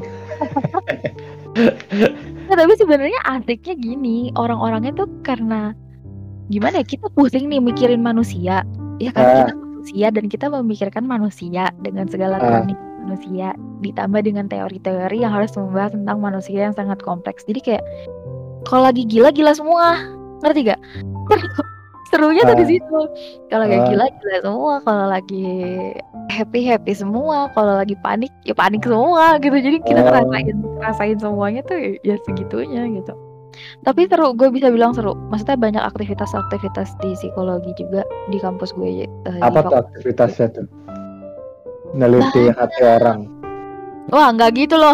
Nah, tapi sebenarnya asiknya gini, orang-orangnya tuh karena gimana ya, kita pusing nih mikirin manusia, ya kan uh. kita manusia dan kita memikirkan manusia dengan segala keunikan uh. manusia, ditambah dengan teori-teori yang harus membahas tentang manusia yang sangat kompleks. Jadi kayak kalau lagi gila gila semua, ngerti gak? Serunya tuh di Ah, situ. Kalau lagi ah, gila gila semua, kalau lagi happy happy semua, kalau lagi panik ya panik semua gitu. Jadi kita ah. ngerasain ngerasain semuanya tuh ya segitunya gitu. Tapi seru, gue bisa bilang seru. Maksudnya banyak aktivitas-aktivitas di psikologi juga di kampus gue, eh, di Apa tuh fakultas gue. aktivitasnya tuh? Neliti hati orang. Wah, nggak gitu loh.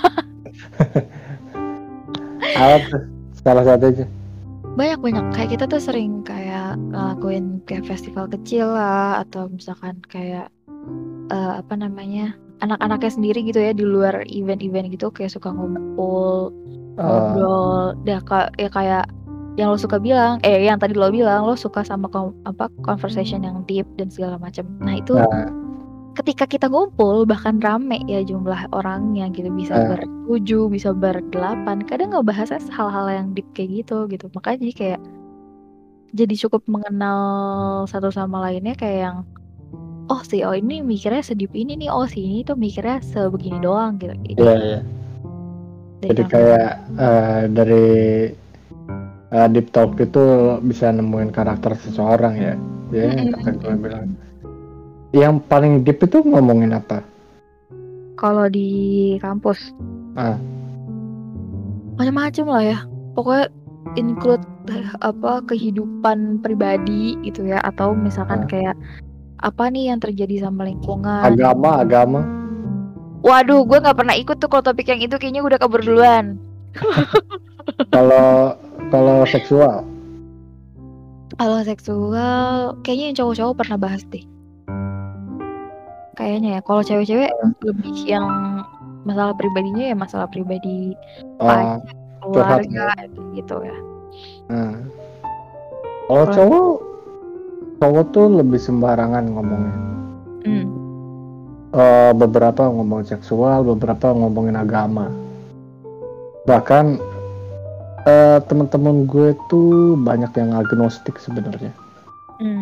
Apa tuh? Salah satunya. Banyak-banyak kayak kita tuh sering kayak ngelakuin kayak festival kecil lah, atau misalkan kayak eh, apa namanya, anak-anaknya sendiri gitu ya di luar event-event gitu kayak suka ngumpul Ah, ngobrol dah ka- ya kayak yang lo suka bilang, eh yang tadi lo bilang lo suka sama kom- apa conversation yang deep dan segala macam. Nah itu nah, ketika kita ngumpul bahkan rame ya jumlah orangnya gitu, bisa ah, bertujuh bisa berdelapan, kadang ngebahasnya hal-hal yang deep kayak gitu gitu. Makanya jadi kayak jadi cukup mengenal satu sama lainnya, kayak yang oh si oh ini mikirnya sedip ini nih, oh si ini tuh mikirnya sebegini doang gitu. Kayak iya, gitu iya. dari Jadi kampus. kayak eh, dari eh, deep talk itu bisa nemuin karakter seseorang ya. Ya, yang kata gue bilang. Mm-mm. Yang paling deep itu ngomongin apa? Kalau di kampus Ah, macam-macam lah ya, pokoknya include eh, apa kehidupan pribadi gitu ya, atau misalkan ah. kayak apa nih yang terjadi sama lingkungan. Agama, agama. Waduh, gue nggak pernah ikut tuh kalau topik yang itu, kayaknya udah kabur duluan. Kalau kalau seksual, Kalau seksual kayaknya yang cowok-cowok pernah bahas deh kayaknya ya. Kalau cewek-cewek lebih yang masalah pribadinya ya masalah pribadi, ah, pacar, curhat keluarga ya. kayak gitu ya. Nah, kalau Kalau cowok, cowok tuh lebih sembarangan ngomongnya. hmm, Eh, beberapa ngomong seksual, beberapa ngomongin agama. Bahkan eh, teman-teman gue tuh banyak yang agnostik sebenarnya. hmm,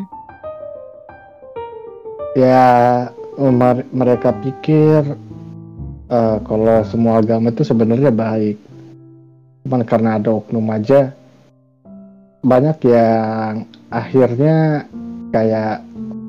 Ya, mer- mereka pikir eh, kalau semua agama itu sebenarnya baik. Cuman karena ada oknum aja, banyak yang akhirnya kayak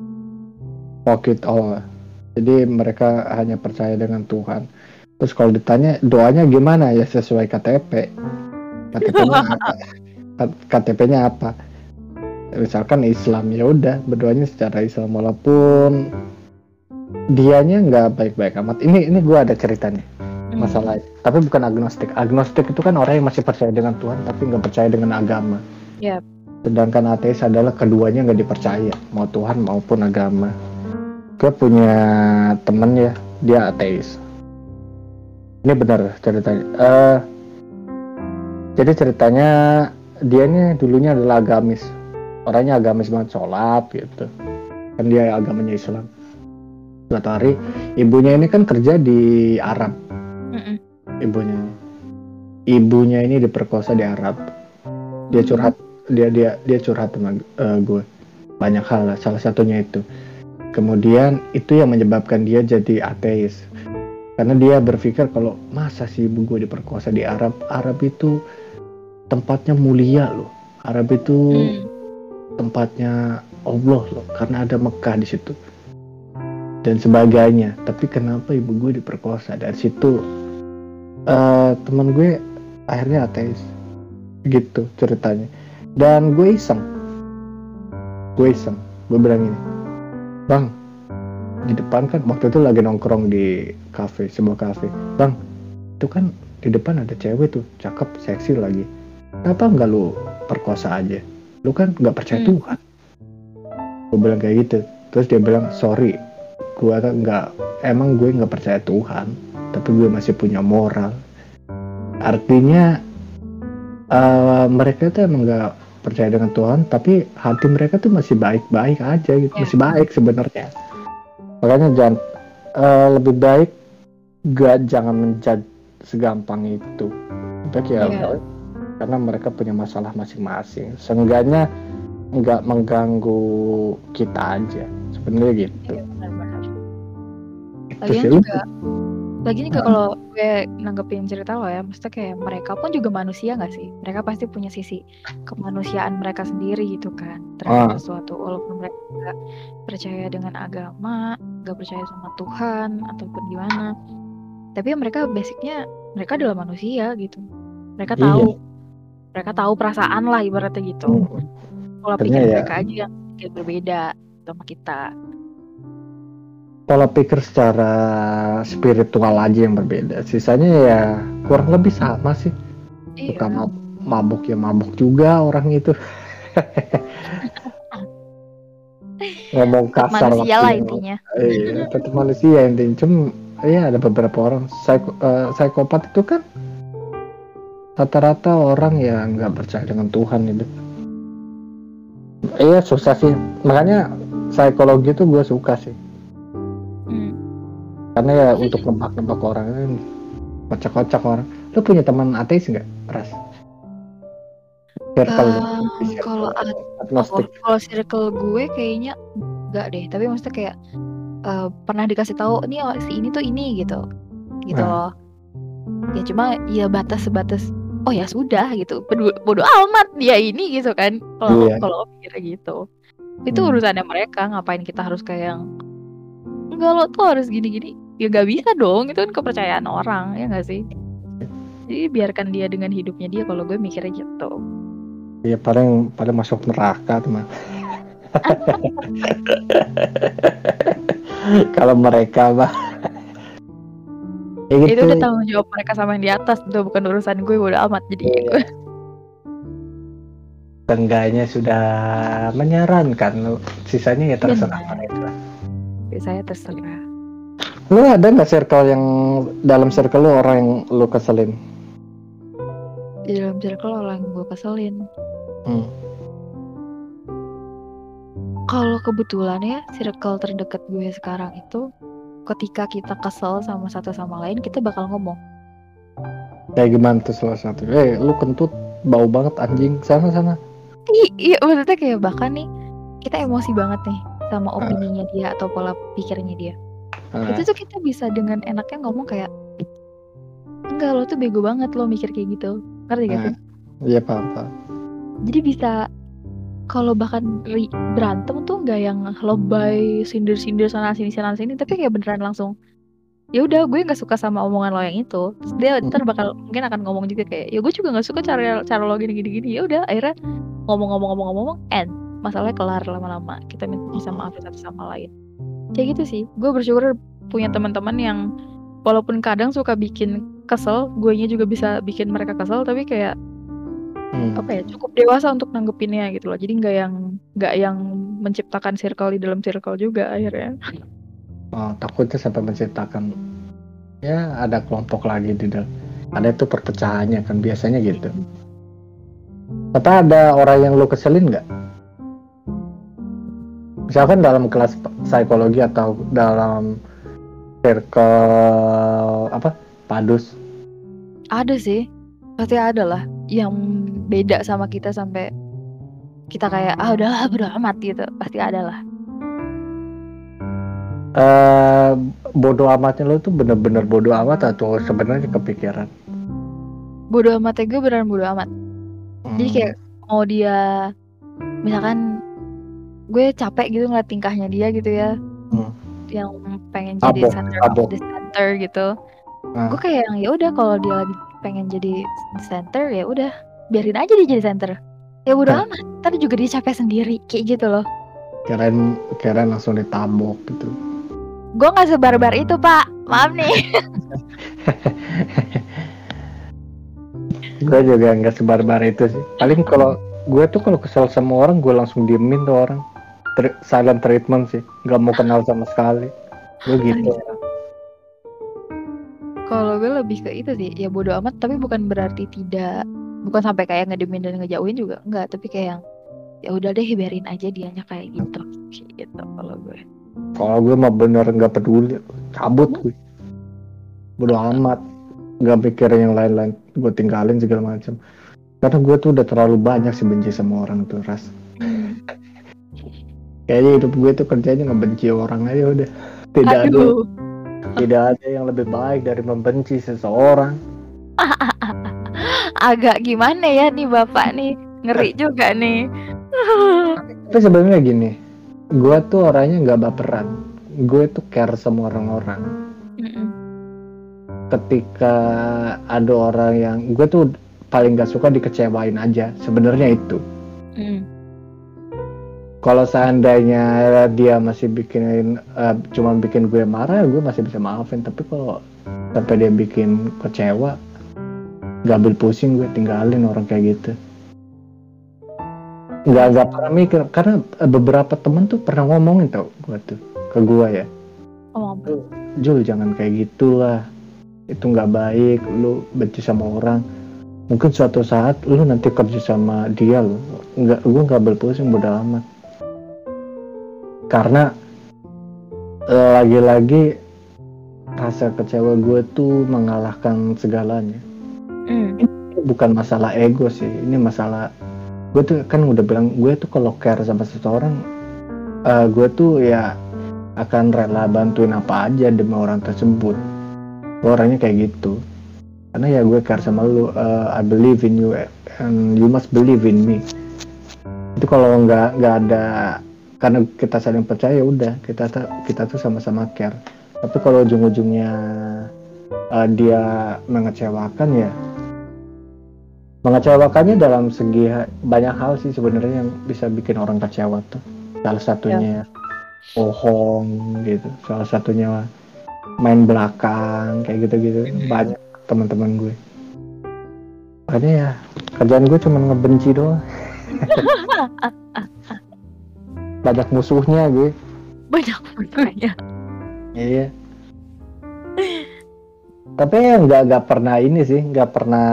fuck it all. Jadi mereka hanya percaya dengan Tuhan. Terus kalau ditanya doanya gimana, ya sesuai K T P. K T P-nya apa? K T P-nya apa? Misalkan Islam, ya udah berdoanya secara Islam walaupun dianya nggak baik-baik amat. Ini ini gue ada ceritanya hmm, masalah. Tapi bukan agnostik. Agnostik itu kan orang yang masih percaya dengan Tuhan tapi nggak percaya dengan agama. ya, Sedangkan ateis adalah keduanya nggak dipercaya, mau Tuhan maupun agama. Gue punya temen ya, dia ateis. Ini benar ceritanya. Eh, jadi ceritanya dia nih dulunya adalah agamis. Orangnya agamis banget, sholat gitu. Kan dia agamanya Islam. Suatu hari ibunya ini kan kerja di Arab. mm-mm. Ibunya, ibunya ini diperkosa di Arab. Dia curhat, dia dia dia curhat sama eh, gue. Banyak hal lah, salah satunya itu. Kemudian itu yang menyebabkan dia jadi ateis. Karena dia berpikir kalau masa sih ibu gue diperkosa di Arab. Arab itu tempatnya mulia loh. Arab itu Hmm. tempatnya Allah loh. Karena ada Mekah di situ. Dan sebagainya. Tapi kenapa ibu gue diperkosa? Dari situ uh, teman gue akhirnya ateis. Gitu ceritanya. Dan gue iseng. Gue iseng. Gue bilang gini. Bang, di depan kan waktu itu lagi nongkrong di kafe, sebuah kafe. Bang, itu kan di depan ada cewek tuh, cakep, seksi lagi. Kenapa nggak lu perkosa aja? Lu kan nggak percaya Hmm. Tuhan. Gue bilang kayak gitu. Terus dia bilang, sorry, gue kan nggak, emang gue nggak percaya Tuhan, tapi gue masih punya moral. Artinya uh, mereka tuh emang nggak percaya dengan Tuhan, tapi hati mereka tuh masih baik-baik aja gitu, Ya. masih baik sebenarnya. Makanya jangan uh, lebih baik gak jangan menjudge segampang itu. Tapi ya Iya. karena mereka punya masalah masing-masing. Seenggaknya nggak mengganggu kita aja. Sebenarnya gitu. Iya, benar-benar. Itu Lagian sih lu. juga Lagi nih kalau gue nanggepin cerita lo ya, maksudnya kayak mereka pun juga manusia nggak sih? Mereka pasti punya sisi kemanusiaan mereka sendiri gitu kan terhadap Ah. sesuatu, walaupun mereka nggak percaya dengan agama, nggak percaya sama Tuhan ataupun gimana. Tapi mereka basicnya mereka adalah manusia gitu. Mereka Iya. tahu, mereka tahu perasaan lah ibaratnya gitu. Pola pikir Sebenarnya ya, mereka aja yang pikir berbeda sama kita. pola pikir secara spiritual aja yang berbeda. Sisanya ya kurang lebih sama sih. Suka Iya. mab- mabuk ya mabuk juga orang itu. Ngomong Tetap kasar manusia waktu lah yang- intinya. Iya, tetap manusia intinya. Cuma ya ada beberapa orang psiko, eh, psikopat itu kan rata-rata orang yang nggak percaya dengan Tuhan itu. Iya susah sih. Makanya psikologi itu gue suka sih. Hmm. Karena ya untuk nebak-nebak orang kan kocak-kocak orang. Lu punya teman ateis nggak, Ras? Circle, Uh, circle kalau at- agnostik. oh, kalau circle gue kayaknya enggak deh, tapi maksudnya kayak uh, pernah dikasih tahu nih oh, si ini tuh ini gitu gitu Nah. loh. Ya cuma ya batas sebatas oh ya sudah gitu, bodo, bodo amat dia ini gitu kan, kalau Iya. kalau pikirnya gitu. Itu Hmm. urusannya mereka, ngapain kita harus kayak yang enggak lo tuh harus gini-gini, ya nggak bisa dong, itu kan kepercayaan orang ya nggak sih. Jadi biarkan dia dengan hidupnya dia, kalau gue mikirnya gitu. Iya paling paling masuk neraka teman. Kalau mereka mah ya Itu gitu. udah tanggung jawab mereka sama yang di atas, itu bukan urusan gue, bodo amat. Jadi Iya. gue Tengganya sudah menyarankan lu, sisanya ya terserah Benar. mereka. saya terserah. Lu ada nggak circle yang dalam circle lu orang yang lu keselin? Di dalam circle orang yang gue keselin. Hmm. Kalau kebetulan ya circle terdekat gue sekarang itu, ketika kita kesel sama satu sama lain, kita bakal ngomong. Kayak gimana tuh salah satu? Eh lu kentut bau banget anjing, sana sana. I- iya maksudnya kayak bahkan nih kita emosi banget nih sama opininya dia atau pola pikirnya dia. Ah. Itu tuh kita bisa dengan enaknya ngomong kayak, enggak lo tuh bego banget lo mikir kayak gitu, ngerti gak sih? Iya paham paham. Jadi bisa kalau bahkan ri- berantem tuh nggak yang lebay sindir-sindir sana sini sana sini, tapi kayak beneran langsung ya udah gue nggak suka sama omongan lo yang itu. Terus dia ntar bakal mungkin akan ngomong juga kayak ya gue juga nggak suka cara cara lo gini gini gini. Ya udah akhirnya ngomong-ngomong-ngomong-ngomong end, masalahnya kelar lama-lama, kita bisa maafin satu sama lain. Kayak gitu sih. Gue bersyukur punya teman-teman yang walaupun kadang suka bikin kesel, guenya juga bisa bikin mereka kesel, tapi kayak Hmm. apa ya, cukup dewasa untuk nanggepinnya gitu loh. Jadi nggak yang nggak yang menciptakan circle di dalam circle juga akhirnya. Oh, takutnya sampai menciptakan ya ada kelompok lagi di dalam. Ada itu perpecahannya kan biasanya gitu. Atau ada orang yang lu keselin nggak? Misalkan dalam kelas psikologi atau dalam circle apa padus? Ada sih, pasti ada lah yang beda sama kita sampai kita kayak ah udahlah bodo amat gitu, pasti ada lah. Eh bodoh amatnya lu tuh bener-bener bodoh amat atau sebenarnya kepikiran? Bodo amatnya gue beneran bodo amat. Hmm. Jadi kayak mau dia misalkan gue capek gitu ngeliat tingkahnya dia gitu ya, Hmm. yang pengen jadi Abok, center abok. of the center gitu. Nah. Gue kayak yang ya udah kalau dia lagi pengen jadi center ya udah biarin aja dia jadi center. Ya bodo Nah. amat. Ntar juga dia capek sendiri kayak gitu loh. Kirain kirain langsung ditabok gitu. Gue nggak sebarbar itu pak, maaf nih. Gue juga nggak sebarbar itu sih. Paling kalau gue tuh kalau kesel sama orang gue langsung diemin tuh orang. Tri- silent treatment sih, nggak mau kenal sama sekali. Gue gitu. Kalau gue lebih ke itu sih, ya bodo amat, tapi bukan berarti tidak, bukan sampai kayak ngedemin dan ngejauhin juga, enggak, tapi kayak yang ya udah deh biarin aja dianya kayak gitu, gitu kalau gue. Kalau gue mah bener nggak peduli, cabut gue. Bodo amat, nggak mikirin yang lain-lain, gue tinggalin segala macam. Karena gue tuh udah terlalu banyak sih benci sama orang tuh ras. Kayaknya hidup gue tuh kerjanya ngebenci orang aja udah. Tidak ada. Aduh, Tidak ada yang lebih baik dari membenci seseorang. Agak gimana ya nih bapak nih, ngeri juga nih. Tapi sebenarnya gini, gue tuh orangnya nggak baperan. Gue tuh care sama orang-orang. Mm-mm. Ketika ada orang yang gue tuh paling nggak suka dikecewain aja. Sebenarnya itu. Mm. Kalau seandainya dia masih bikinin, uh, cuma bikin gue marah, gue masih bisa maafin. Tapi kalau sampai dia bikin kecewa, gak ambil pusing, gue tinggalin orang kayak gitu. Nggak nggak pernah mikir, karena beberapa temen tuh pernah ngomongin tau gue tuh ke gue ya. Oh, apa? Jul jangan kayak gitulah, itu nggak baik, lu benci sama orang. Mungkin suatu saat lu nanti kerja sama dia lo, nggak, gue nggak berpusing, bodo amat. Karena lagi-lagi rasa kecewa gue tuh mengalahkan segalanya. Mm. Ini bukan masalah ego sih, ini masalah gue tuh kan udah bilang, gue tuh kalau care sama seseorang, uh, gue tuh ya akan rela bantuin apa aja demi orang tersebut. Gue orangnya kayak gitu, karena ya gue care sama lu, uh, I believe in you and you must believe in me. Itu kalau nggak nggak ada, karena kita saling percaya, udah kita kita tuh sama-sama care. Tapi kalau ujung-ujungnya uh, dia mengecewakan, ya mengecewakannya dalam segi banyak hal sih sebenarnya yang bisa bikin orang kecewa tuh. Salah satunya ya. bohong gitu, salah satunya main belakang kayak gitu-gitu. Banyak teman-teman gue. Makanya ya kerjaan gue cuma ngebenci doang. Banyak musuhnya gue. Banyak musuhnya. Iya. Tapi nggak nggak pernah ini sih, nggak pernah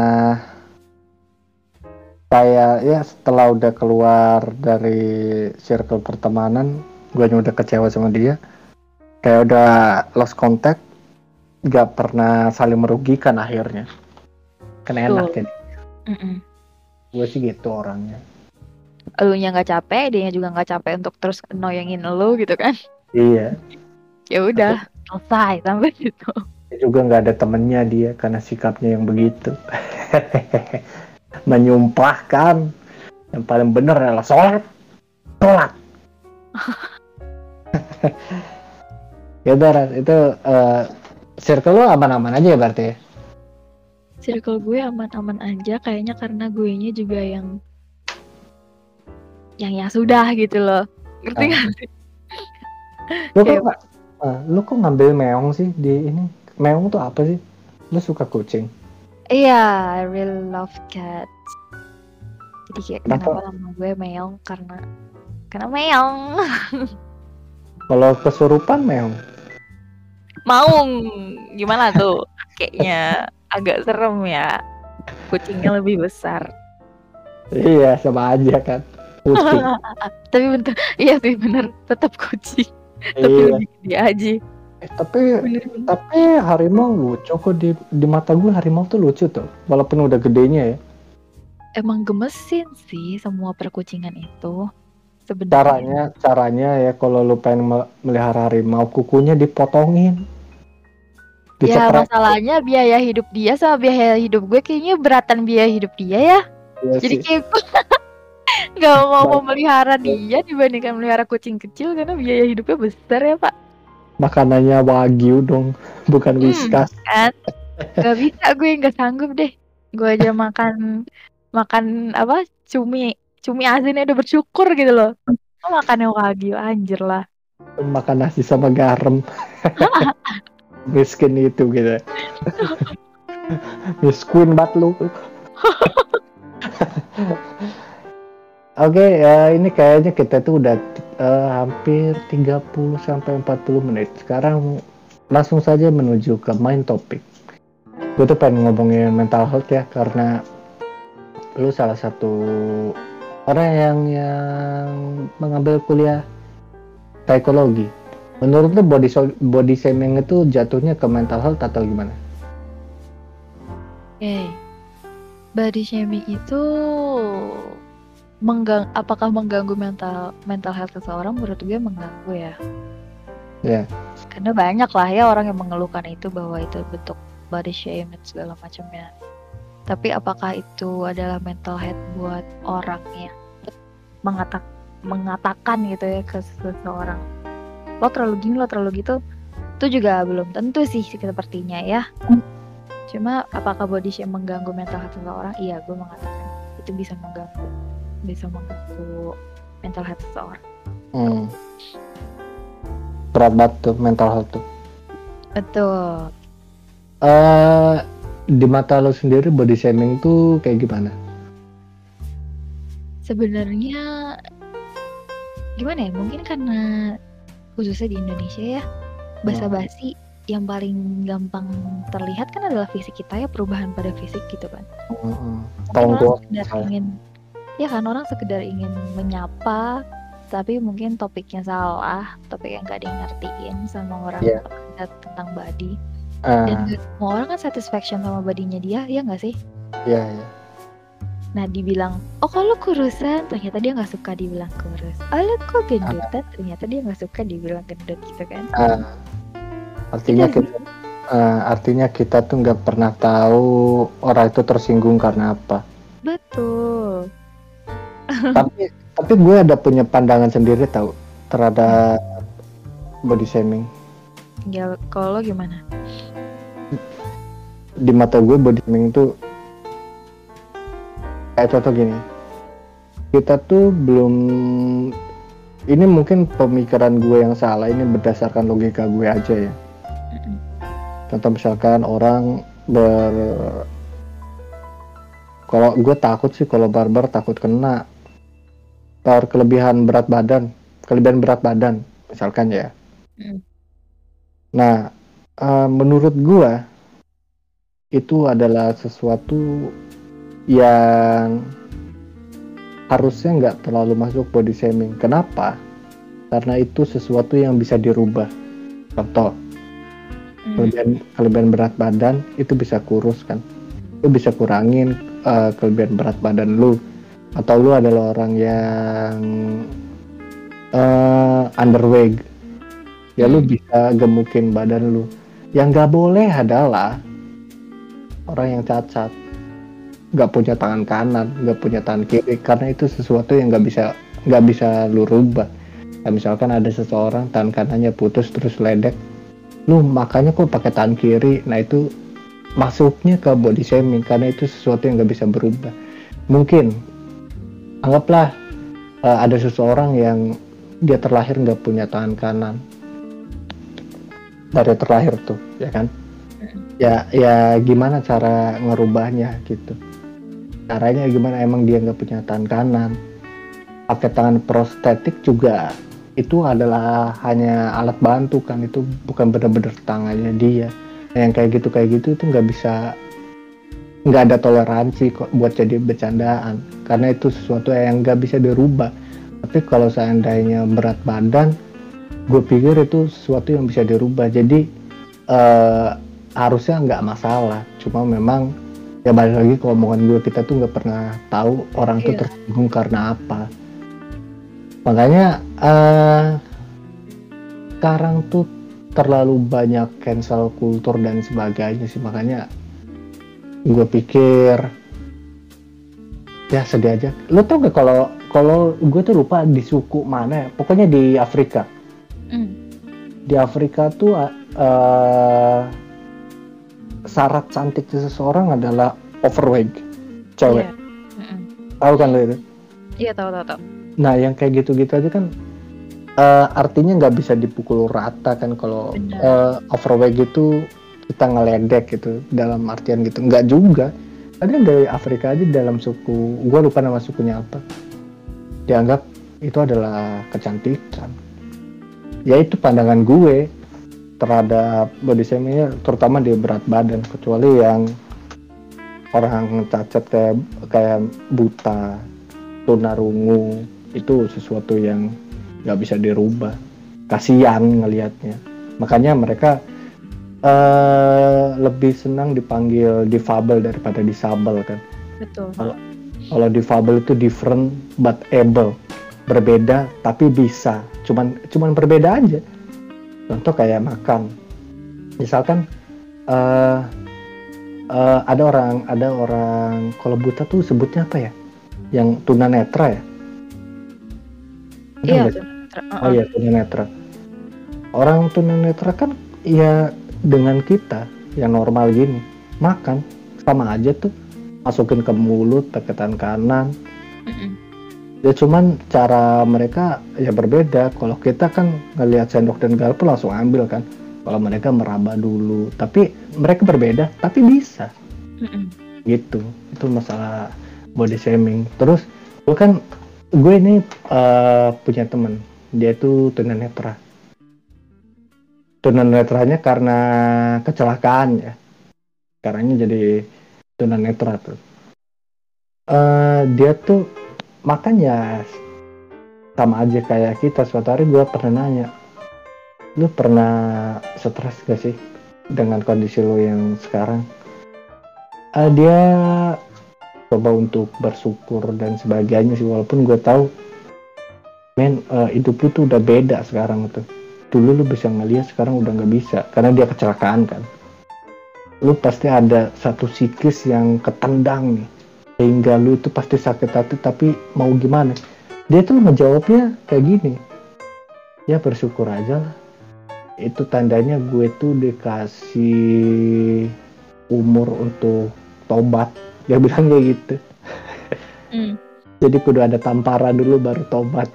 kayak ya setelah udah keluar dari circle pertemanan, gue udah kecewa sama dia, kayak udah lost contact, nggak pernah saling merugikan akhirnya. Kan enak jadi. Gue sih gitu orangnya. Elunya nggak capek, dianya juga nggak capek untuk terus annoyingin elu gitu kan? Iya. Ya udah, selesai sampai situ. Juga nggak ada temennya dia karena sikapnya yang begitu. Menyumpahkan yang paling benar adalah sholat, sholat. Ya udah, itu uh, circle lo aman-aman aja ya berarti ya? Circle gue aman-aman aja kayaknya, karena gue nya juga yang yang ya sudah gitu loh, ngerti nggak sih? Lu kok uh, lu kok ngambil meong sih di ini? Meong tuh apa sih? Lu suka kucing? Iya, I really love cats. Jadi kayak kenapa, kenapa nama gue meong, karena karena meong. Kalau kesurupan meong? Maung, gimana tuh? Kayaknya agak serem ya. Kucingnya lebih besar. Iya, sama aja kan. Kucing. Tapi bentar, iya sih bener, tetap kucing. Iya. Tapi lebih gede aja. Eh, tapi bener, bener. Tapi harimau lucu kok, di di mata gue harimau tuh lucu tuh, walaupun udah gedenya ya. Emang gemesin sih semua perkucingan itu. Sebenarnya. Caranya, caranya ya kalau lu pengen melihara harimau, kukunya dipotongin. Ya masalahnya biaya hidup dia sama biaya hidup gue kayaknya beratan biaya hidup dia ya. Iya jadi sih. Kayak gue nggak mau memelihara dia dibandingkan melihara kucing kecil karena biaya hidupnya besar ya Pak. Makanannya wagyu dong, bukan whiskas. Hmm, kan? Gak bisa, gue nggak sanggup deh. Gue aja makan makan apa cumi cumi asinnya udah bersyukur gitu loh. Oh, makannya wagyu, anjir lah. Makan nasi sama garam. Miskin itu gitu. Miskin banget lu. Oke, okay, uh, ini kayaknya kita tuh udah uh, hampir tiga puluh sampai empat puluh menit. Sekarang langsung saja menuju ke main topik. Gue tuh pengen ngomongin mental health ya, karena lu salah satu orang yang yang mengambil kuliah psikologi. Menurut lu body body shaming itu jatuhnya ke mental health atau gimana? Oke, okay. Body shaming itu menggang, apakah mengganggu mental mental health seseorang? Menurut gue mengganggu ya. Ya. Karena banyak lah ya orang yang mengeluhkan itu bahwa itu bentuk body shame dan segala macamnya. Tapi apakah itu adalah mental health buat orang yang mengatak mengatakan gitu ya ke seseorang, lo terlalu gini, lo terlalu gitu, itu juga belum tentu sih sepertinya ya. Cuma apakah body shame mengganggu mental health seseorang? Iya, gue mengatakan itu bisa mengganggu, bisa mengganggu mental health seseorang. Hmm. Berat banget tuh mental health tuh. Betul. Uh, di mata lo sendiri body shaming tuh kayak gimana? Sebenarnya gimana ya? Mungkin karena khususnya di Indonesia ya, basa-basi hmm. yang paling gampang terlihat kan adalah fisik kita ya, perubahan pada fisik gitu kan. Hmm. Orang sekedar ingin, ya kan orang sekedar ingin menyapa, tapi mungkin topiknya salah, topik yang gak ada yang ngertiin sama orang yeah. tentang body. Uh. Dan gak semua orang kan satisfaction sama bodinya dia, ya gak sih? Iya, yeah, iya. Yeah. Nah dibilang, oh kalau kurusan, ternyata dia gak suka dibilang kurus. Oh lu kok gendutan, uh. ternyata dia gak suka dibilang gendut gitu kan. Uh. Artinya kita, uh, artinya kita tuh gak pernah tahu orang itu tersinggung karena apa. Betul. Tapi tapi gue ada punya pandangan sendiri tau terhadap body shaming. Ya kalau lo gimana? Di mata gue body shaming itu kayak contoh gini, kita tuh belum, ini mungkin pemikiran gue yang salah, ini berdasarkan logika gue aja ya. Mm-hmm. Contoh misalkan orang ber, kalau gue takut sih kalau barbar takut kena per kelebihan berat badan, kelebihan berat badan misalkan ya. Mm. Nah, uh, menurut gue itu adalah sesuatu yang harusnya nggak terlalu masuk body shaming. Kenapa? Karena itu sesuatu yang bisa dirubah. Contoh, mm. kelebihan, kelebihan berat badan itu bisa kurus kan. Lu bisa kurangin uh, kelebihan berat badan lu. Atau lu adalah orang yang uh, underweight, ya lu bisa gemukin badan lu. Yang nggak boleh adalah orang yang cacat, nggak punya tangan kanan, nggak punya tangan kiri, karena itu sesuatu yang nggak bisa nggak bisa lu rubah. Nah, misalkan ada seseorang tangan kanannya putus terus ledek, lu makanya kok pakai tangan kiri, nah itu masuknya ke body shaming karena itu sesuatu yang nggak bisa berubah. Mungkin anggaplah uh, ada seseorang yang dia terlahir nggak punya tangan kanan dari terlahir tuh, ya kan? Ya, ya gimana cara ngerubahnya gitu? Caranya gimana? Emang dia nggak punya tangan kanan, pakai tangan prostetik juga itu adalah hanya alat bantu kan, itu bukan benar-benar tangannya dia. Nah, yang kayak gitu kayak gitu itu nggak bisa, nggak ada toleransi kok buat jadi bercandaan, karena itu sesuatu yang nggak bisa dirubah. Tapi kalau seandainya berat badan, gue pikir itu sesuatu yang bisa dirubah. Jadi uh, harusnya nggak masalah. Cuma memang ya balik lagi ke omongan gue, kita tuh nggak pernah tahu orang yeah. tuh tersinggung karena apa. Makanya uh, sekarang tuh terlalu banyak cancel culture dan sebagainya sih. Makanya gue pikir ya sedih aja. Lo tau gak kalau kalau gue tuh lupa di suku mana ya, pokoknya di Afrika. Mm. Di Afrika tuh uh, syarat cantik seseorang adalah overweight, cewek. Yeah. Mm-mm. Tahu kan lo itu? Iya, tahu tahu tahu. Nah, yang kayak gitu-gitu aja kan uh, artinya nggak bisa dipukul rata kan kalau uh, overweight gitu kita ngeledek gitu dalam artian gitu. Nggak juga. Ada dari Afrika aja dalam suku, gue lupa nama sukunya apa, dianggap itu adalah kecantikan. Ya itu pandangan gue terhadap body shaming, terutama di berat badan, kecuali yang orang cacat kayak kayak buta, tunarungu, itu sesuatu yang nggak bisa dirubah. Kasian ngelihatnya, makanya mereka uh, lebih senang dipanggil difabel daripada disabel kan. Betul. Kalau kalau difabel itu different but able, berbeda tapi bisa, cuman cuman berbeda aja. Contoh kayak makan, misalkan uh, uh, ada orang ada orang kalau buta tuh sebutnya apa ya, yang tunanetra ya? Ada Iya, nggak sih? tunanetra. Oh Uh-uh. iya, tunanetra. Orang tunanetra kan ya dengan kita yang normal gini makan sama aja tuh, masukin ke mulut pakai tangan kanan. Mm-mm. Ya cuman cara mereka ya berbeda. Kalau kita kan ngelihat sendok dan garpu langsung ambil kan. Kalau mereka meraba dulu. Tapi mereka berbeda, tapi bisa. Mm-mm. Gitu. Itu masalah body shaming. Terus gue kan gue ini uh, punya temen. Dia itu tunanetra. Tunanetranya karena kecelakaan ya. Karena jadi tunanetra tuh. Uh, dia tuh makan ya sama aja kayak kita. Suatu hari gue pernah nanya, lu pernah stres gak sih dengan kondisi lu yang sekarang? Uh, dia coba untuk bersyukur dan sebagainya sih, walaupun gue tahu men uh, hidup lu tuh udah beda sekarang tuh. Dulu lu bisa ngeliat, sekarang udah nggak bisa karena dia kecelakaan kan. Lu pasti ada satu psikis yang ketendang nih, sehingga lu itu pasti sakit hati, tapi mau gimana? Dia tuh ngejawabnya kayak gini, ya bersyukur aja lah, itu tandanya gue tuh dikasih umur untuk tobat. Dia bilang kayak gitu. Mm. Jadi kudu ada tamparan dulu baru tobat.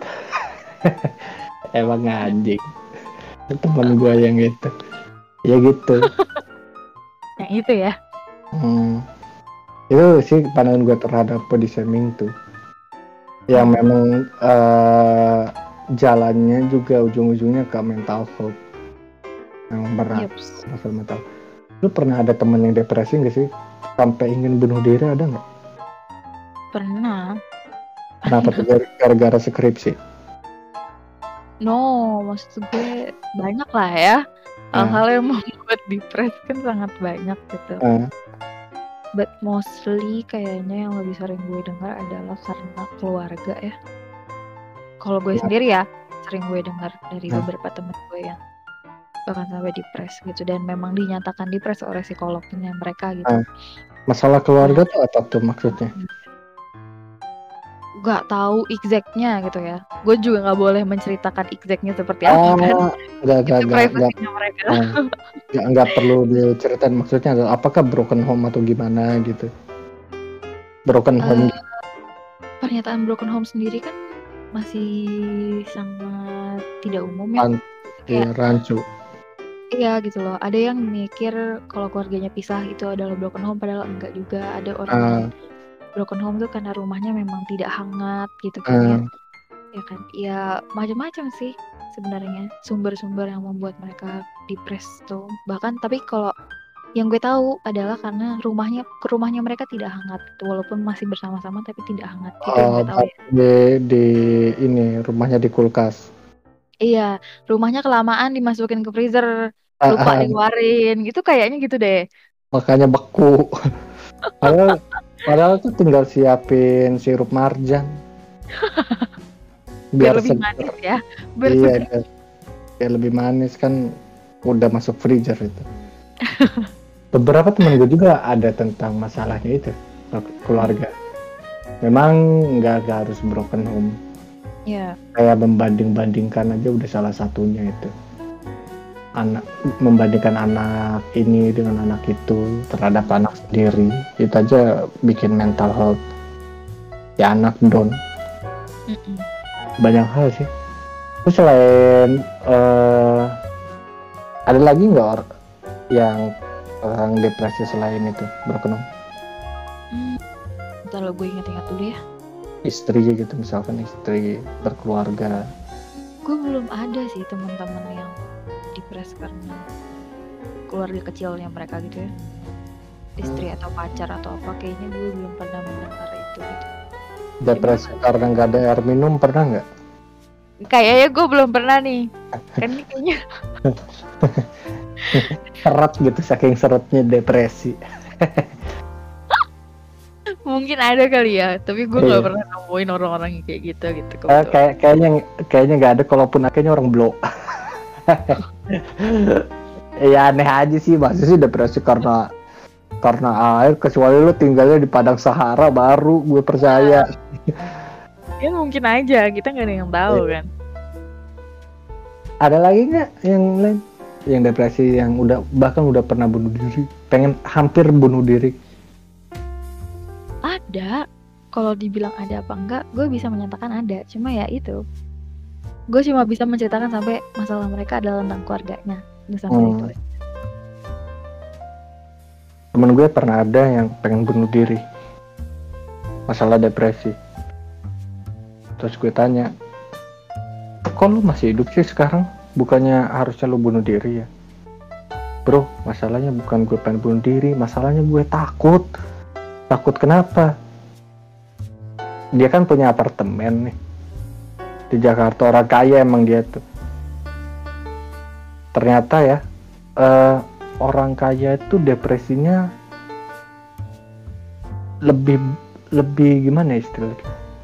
Emang anjing temen gue yang gitu ya gitu. Yang itu ya. hmm. Itu sih pandangan gue terhadap body shaming tuh, yang memang uh, jalannya juga ujung-ujungnya ke mental health yang berat. Yups. Masalah mental. Lu pernah ada temen yang depresi nggak sih sampai ingin bunuh diri, ada nggak? Pernah. Kenapa tuh? Gara-gara skripsi? No, maksud gue banyak lah ya. Hal-hal yang membuat depres kan sangat banyak gitu. Uh. But mostly kayaknya yang lebih sering gue dengar adalah karena keluarga ya. Kalau gue Ya. sendiri ya sering gue dengar dari Nah. beberapa teman gue yang bahkan sampai depres gitu, dan memang dinyatakan depres oleh psikolognya mereka gitu. Uh. Masalah keluarga tuh apa tuh maksudnya? Gak tahu exactnya gitu ya. Gue juga nggak boleh menceritakan exactnya seperti apa Oh, kan. nggak nggak Itu nggak nggak privasinya mereka. nggak nggak perlu diceritain maksudnya adalah apakah broken home atau gimana gitu. Broken home. Uh, pernyataan broken home sendiri kan masih sangat tidak umum ya. Ran- iya, rancu. Iya gitu loh. Ada yang mikir kalau keluarganya pisah itu adalah broken home, padahal enggak juga. Ada orang yang Uh, broken home tuh karena rumahnya memang tidak hangat gitu kan uh, ya. Ya kan. Ya macam-macam sih sebenarnya sumber-sumber yang membuat mereka depres tuh. Bahkan tapi kalau yang gue tahu adalah karena rumahnya ke rumahnya mereka tidak hangat gitu. Walaupun masih bersama-sama tapi tidak hangat. Itu yang uh, gue tahu ya. di, di ini rumahnya di kulkas. Iya, rumahnya kelamaan dimasukin ke freezer, Uh, lupa uh, dikeluarin. Gitu kayaknya gitu deh. makanya beku. padahal, padahal tuh tinggal siapin sirup marjan. Biar, Biar lebih seger. manis ya. Biar Iya, seger. biar, biar lebih manis kan udah masuk freezer itu. Beberapa temen gue juga ada tentang masalahnya itu, keluarga. Memang nggak nggak harus broken home. Iya. Kayak membanding-bandingkan aja udah salah satunya itu. Anak membandingkan anak ini dengan anak itu terhadap anak sendiri, itu aja bikin mental health ya anak down. Mm-mm. Banyak hal sih. Terus selain uh, ada lagi nggak or- yang orang depresi selain itu broken home? Hmm. Bentar lo, gue ingat-ingat dulu ya. Istri gitu, misalkan istri berkeluarga. Gue belum ada sih teman-teman yang depres karena keluarga kecilnya mereka gitu ya. Istri atau pacar atau apa, kayaknya gue belum pernah mendengar itu gitu. Depresi karena nggak ada air minum, pernah nggak? Kayaknya gue belum pernah nih. Kan ini kayaknya Seret gitu, saking seretnya depresi. mungkin ada kali ya, tapi gue nggak Iya. pernah nemuin orang-orang yang kayak gitu gitu. Eh, kayak kayaknya kayaknya nggak ada, kalaupun akhirnya orang blow. Ya aneh aja sih, maksudnya sih depresi karena karena air, kecuali lu tinggalnya di padang Sahara baru gue percaya. Ya mungkin aja, kita nggak ada yang tahu kan. Ada lagi nggak yang lain yang depresi yang udah bahkan udah pernah bunuh diri, pengen hampir bunuh diri? Ada, kalau dibilang ada apa enggak, gue bisa menyatakan ada. Cuma ya itu, gue cuma bisa menceritakan sampai masalah mereka adalah tentang keluarganya, udah sampai Hmm. itu. Temen gue pernah ada yang pengen bunuh diri, masalah depresi. Terus gue tanya, kok lu masih hidup sih sekarang? Bukannya harusnya lu bunuh diri ya? Bro, masalahnya bukan gue pengen bunuh diri, masalahnya gue takut. Takut kenapa? Dia kan punya apartemen nih di Jakarta, orang kaya emang dia tuh. Ternyata ya, uh, orang kaya itu depresinya lebih lebih gimana istilahnya?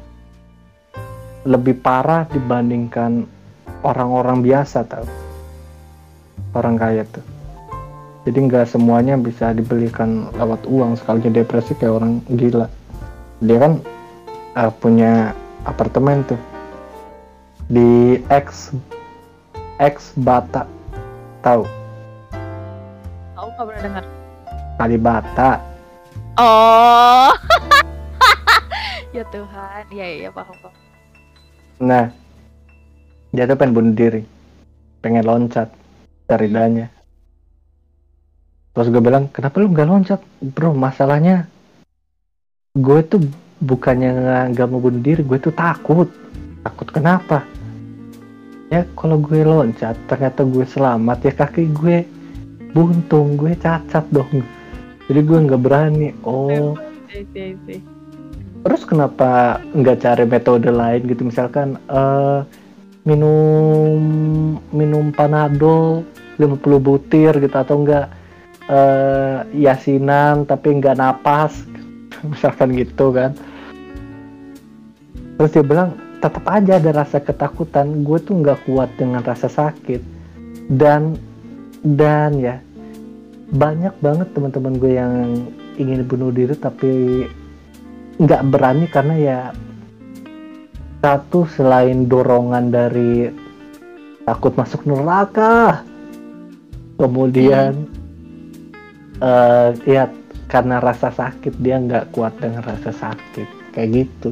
Lebih parah dibandingkan orang-orang biasa, tahu? Orang kaya tuh. Jadi nggak semuanya bisa dibelikan lewat uang, sekalinya depresi kayak orang gila. Dia kan uh, punya apartemen tuh di X X Bata, tahu? Tahu, nggak pernah dengar. Kalibata. Oh, ya Tuhan, ya ya paham paham. Nah, dia tuh pengen bunuh diri, pengen loncat dari danya. Terus gue bilang, kenapa lu nggak loncat? Bro, masalahnya gue tuh bukannya nggak mau bunuh diri, gue tuh takut. Takut kenapa? Ya kalau gue loncat, ternyata gue selamat, ya kaki gue buntung, gue cacat dong. Jadi gue nggak berani. Oh, terus kenapa nggak cari metode lain gitu? Misalkan uh, minum minum Panadol lima puluh butir gitu, atau enggak uh, yasinan tapi enggak napas, misalkan gitu kan. Terus dia bilang tetap aja ada rasa ketakutan, gue tuh nggak kuat dengan rasa sakit. Dan dan ya banyak banget teman-teman gue yang ingin bunuh diri tapi nggak berani karena ya satu, selain dorongan dari takut masuk neraka, kemudian hmm. uh, ya karena rasa sakit, dia nggak kuat dengan rasa sakit kayak gitu.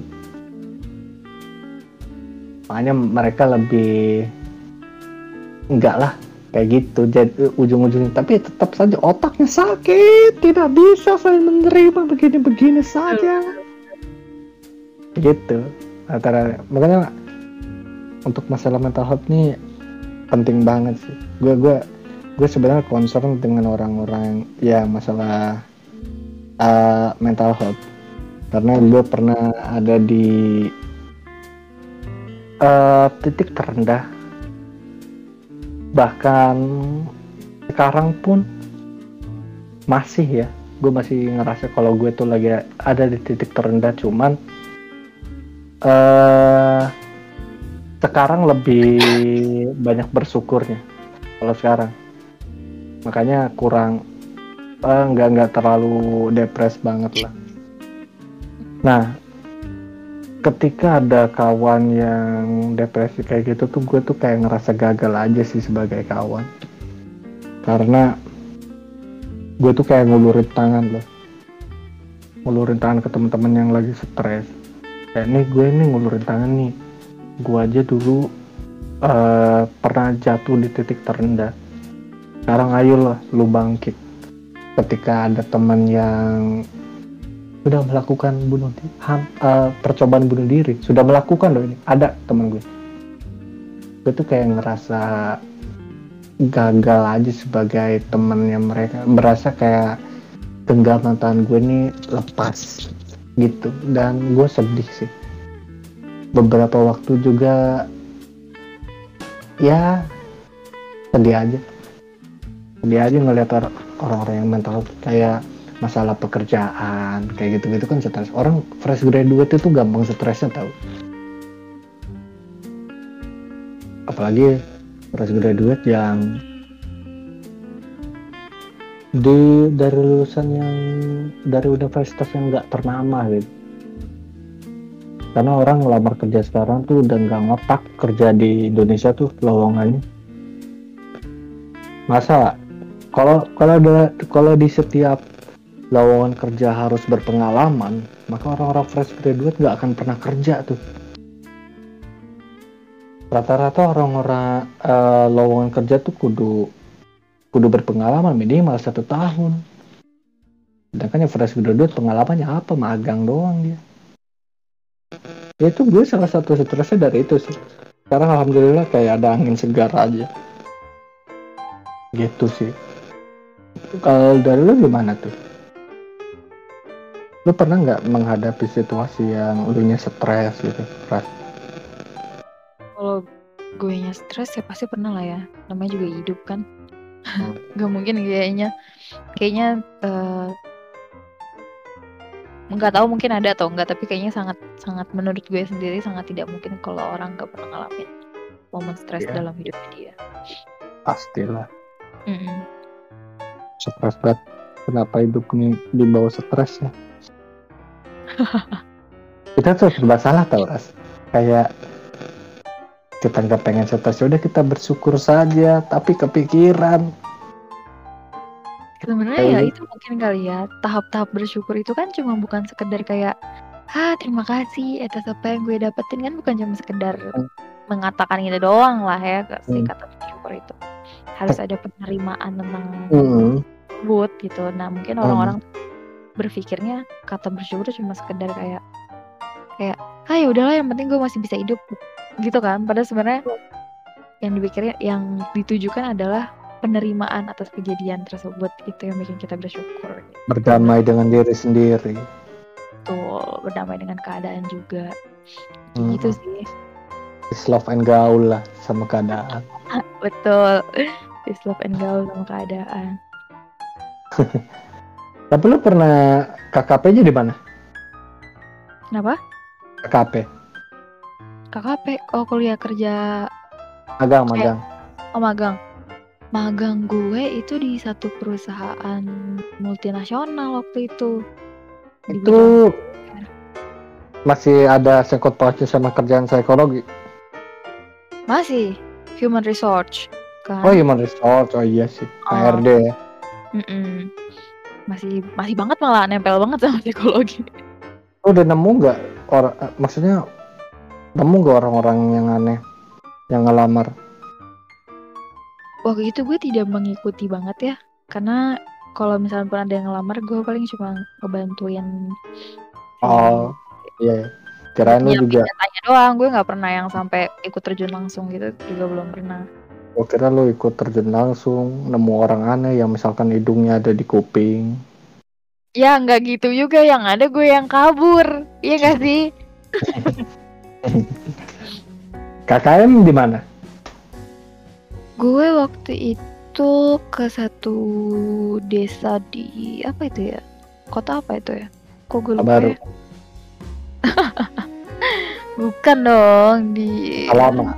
Makanya mereka lebih enggak lah kayak gitu, jadi ujung-ujungnya. Tapi tetap saja otaknya sakit, tidak bisa saya menerima begini-begini saja gitu. Antara makanya untuk masalah mental health ini penting banget sih. Gue gue gue sebenarnya concern dengan orang-orang ya masalah uh, mental health, karena gue pernah ada di uh, titik terendah. Bahkan sekarang pun masih ya, gue masih ngerasa kalau gue tuh lagi ada di titik terendah. Cuman Uh, sekarang lebih banyak bersyukurnya kalau sekarang, makanya kurang uh, nggak nggak terlalu depres banget lah. Nah, ketika ada kawan yang depresi kayak gitu tuh, gue tuh kayak ngerasa gagal aja sih sebagai kawan, karena gue tuh kayak ngulurin tangan loh, ngulurin tangan ke teman-teman yang lagi stres. Kayak nih gue nih ngulurin tangan nih, gue aja dulu uh, pernah jatuh di titik terendah. Sekarang ayolah lu bangkit. Ketika ada teman yang sudah melakukan bunuh diri, uh, percobaan bunuh diri, sudah melakukan loh ini, ada teman gue. Gue tuh kayak ngerasa gagal aja sebagai temannya mereka, berasa kayak genggaman tangan gue nih lepas gitu, dan gue sedih sih. Beberapa waktu juga ya sedih aja sedih aja ngeliat or- orang-orang yang mental kayak masalah pekerjaan kayak gitu-gitu kan stres. Orang fresh graduate itu gampang stresnya, tahu. Apalagi fresh graduate yang di dari lulusan yang dari universitas yang nggak ternama gitu. Karena orang ngelamar kerja sekarang tuh udah nggak ngotak kerja di Indonesia tuh lowongannya. Masa kalau kalau ada kalau di setiap lowongan kerja harus berpengalaman, maka orang-orang fresh graduate nggak akan pernah kerja tuh. Rata-rata orang-orang uh, lowongan kerja tuh kudu kudu berpengalaman minimal satu tahun. Sedangkan yang fresh graduate pengalamannya apa? Magang doang dia. Ya itu gue salah satu stresnya dari itu sih. Sekarang alhamdulillah kayak ada angin segar aja. Gitu sih. Kalau dari lu gimana tuh? Lu pernah nggak menghadapi situasi yang lu nya stres gitu? Ras? Kalau gue nya stres ya pasti pernah lah ya. Namanya juga hidup kan. Hmm. Gak mungkin kayaknya. Kayaknya uh, nggak tahu mungkin ada atau enggak, tapi kayaknya sangat sangat menurut gue sendiri sangat tidak mungkin kalau orang nggak pernah ngalamin momen stres yeah. dalam hidupnya dia. Pastilah. Mm-mm. Stres banget. Kenapa hidup ini dibawa stres ya? Kita tuh serba salah tau Ras. Kayak kita nggak pengen stres, udah kita bersyukur saja, tapi kepikiran. Sebenarnya ya itu mungkin kali ya, tahap-tahap bersyukur itu kan cuma bukan sekedar kayak ah terima kasih atas apa yang gue dapetin, kan bukan cuma sekedar hmm. mengatakan itu doang lah ya, si hmm. kata bersyukur itu harus ada penerimaan tentang hmm. tersebut gitu. Nah mungkin hmm. orang-orang berpikirnya kata bersyukur cuma sekedar kayak kayak ah ya udahlah yang penting gue masih bisa hidup gitu kan, padahal sebenarnya yang dipikirnya yang ditujukan adalah penerimaan atas kejadian tersebut, itu yang bikin kita bersyukur gitu. Berdamai dengan diri sendiri. Betul, berdamai dengan keadaan juga. Hmm. Gitu sih. Peace, love and gaul lah sama keadaan. Betul. Peace, love and gaul sama keadaan. Tapi lu pernah K K P-nya di mana? Kenapa? K K P. K K P, oh kuliah kerja. Magang, magang. Oh magang. Magang gue itu di satu perusahaan multinasional waktu itu. Itu masih ada sangkut pautnya sama kerjaan psikologi? Masih, human research kan. Oh human research, oh iya sih, H R D ya. Mm-mm. Masih masih banget malah nempel banget sama psikologi. Lu udah nemu nggak orang, maksudnya nemu nggak orang-orang yang aneh yang ngelamar? Waktu itu gue tidak mengikuti banget ya, karena kalau misalnya pun ada yang ngelamar, gue paling cuma ngebantuin. Oh, iya. Kirain lu juga. Tanya doang, gue nggak pernah yang sampai ikut terjun langsung gitu, juga belum pernah. Gue kira lu ikut terjun langsung, nemu orang aneh yang misalkan hidungnya ada di kuping. Ya nggak gitu juga, yang ada gue yang kabur, iya nggak sih? K K M di mana? Gue waktu itu ke satu desa di apa itu ya? Kota apa itu ya? Kok gue lupa Baru. Ya? Bukan dong, di Alama.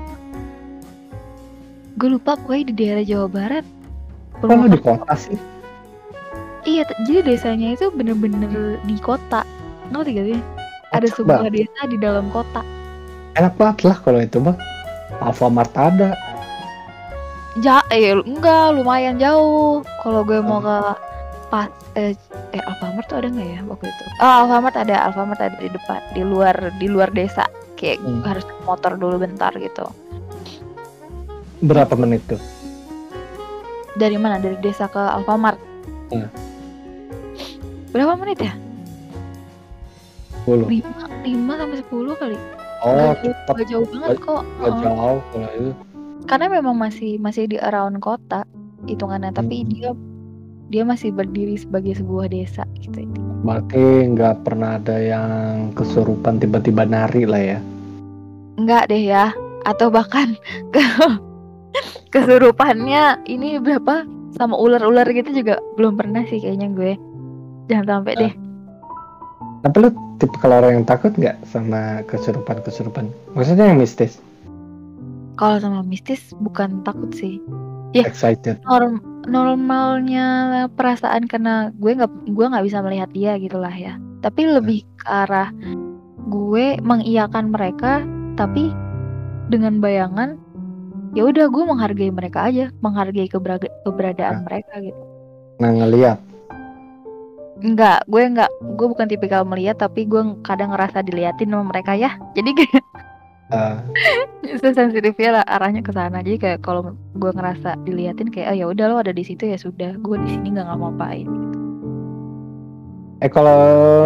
Gue lupa, pokoknya di daerah Jawa Barat. Kok lu di kota sih? Iya, t- jadi desanya itu bener-bener di kota. Ngerti gak sih? Ada sebuah desa di dalam kota. Enak banget lah kalau itu mah. Alfamart ada. Ja, eh enggak, lumayan jauh. Kalau gue mau ke pas eh, eh Alfamart tuh ada nggak ya waktu itu? Oh, Alfamart ada, Alfamart ada di depan, di luar di luar desa. Kayak hmm. harus motor dulu bentar gitu. Berapa menit tuh? Dari mana? Dari desa ke Alfamart? Hmm. Berapa menit ya? sepuluh. lima sampai sepuluh kali. Oh, gak, cepat. Gak jauh banget kok. Gak uh. jauh kalau itu. Karena memang masih masih di around kota hitungannya, hmm. tapi dia dia masih berdiri sebagai sebuah desa gitu. Berarti nggak pernah ada yang kesurupan tiba-tiba nari lah ya? Nggak deh ya, atau bahkan ke kesurupannya ini berapa sama ular-ular gitu juga belum pernah sih kayaknya gue. Jangan sampai nah. deh. Tapi lu tipe kalau orang yang takut nggak sama kesurupan-kesurupan? Maksudnya yang mistis? Kalau sama mistis bukan takut sih. Ya, Excited. norm normalnya perasaan karena gue nggak gue nggak bisa melihat dia gitulah ya. Tapi lebih ke arah gue mengiyakan mereka, tapi dengan bayangan ya udah gue menghargai mereka aja, menghargai keberaga, keberadaan Nah. mereka gitu. Nah, ngeliat. Enggak, gue enggak, gue bukan tipikal melihat, tapi gue kadang ngerasa diliatin sama mereka ya. Jadi kayak Uh, sensitifnya lah arahnya ke sana. Jadi kayak kalau gue ngerasa diliatin kayak oh ya udah lo ada di situ ya sudah, gue di sini nggak ngapain gitu. eh kalau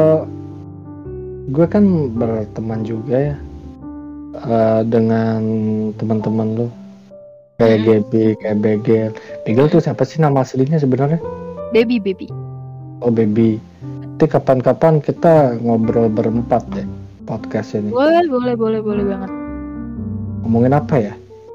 gue kan berteman juga ya uh, dengan teman-teman lo kayak Hmm. Gaby, kayak Begel. Begel tuh siapa sih nama aslinya sebenarnya? Baby baby. Oh, Baby. Nanti kapan-kapan kita ngobrol berempat deh podcast ini. Boleh boleh boleh boleh banget. Ngomongin apa ya?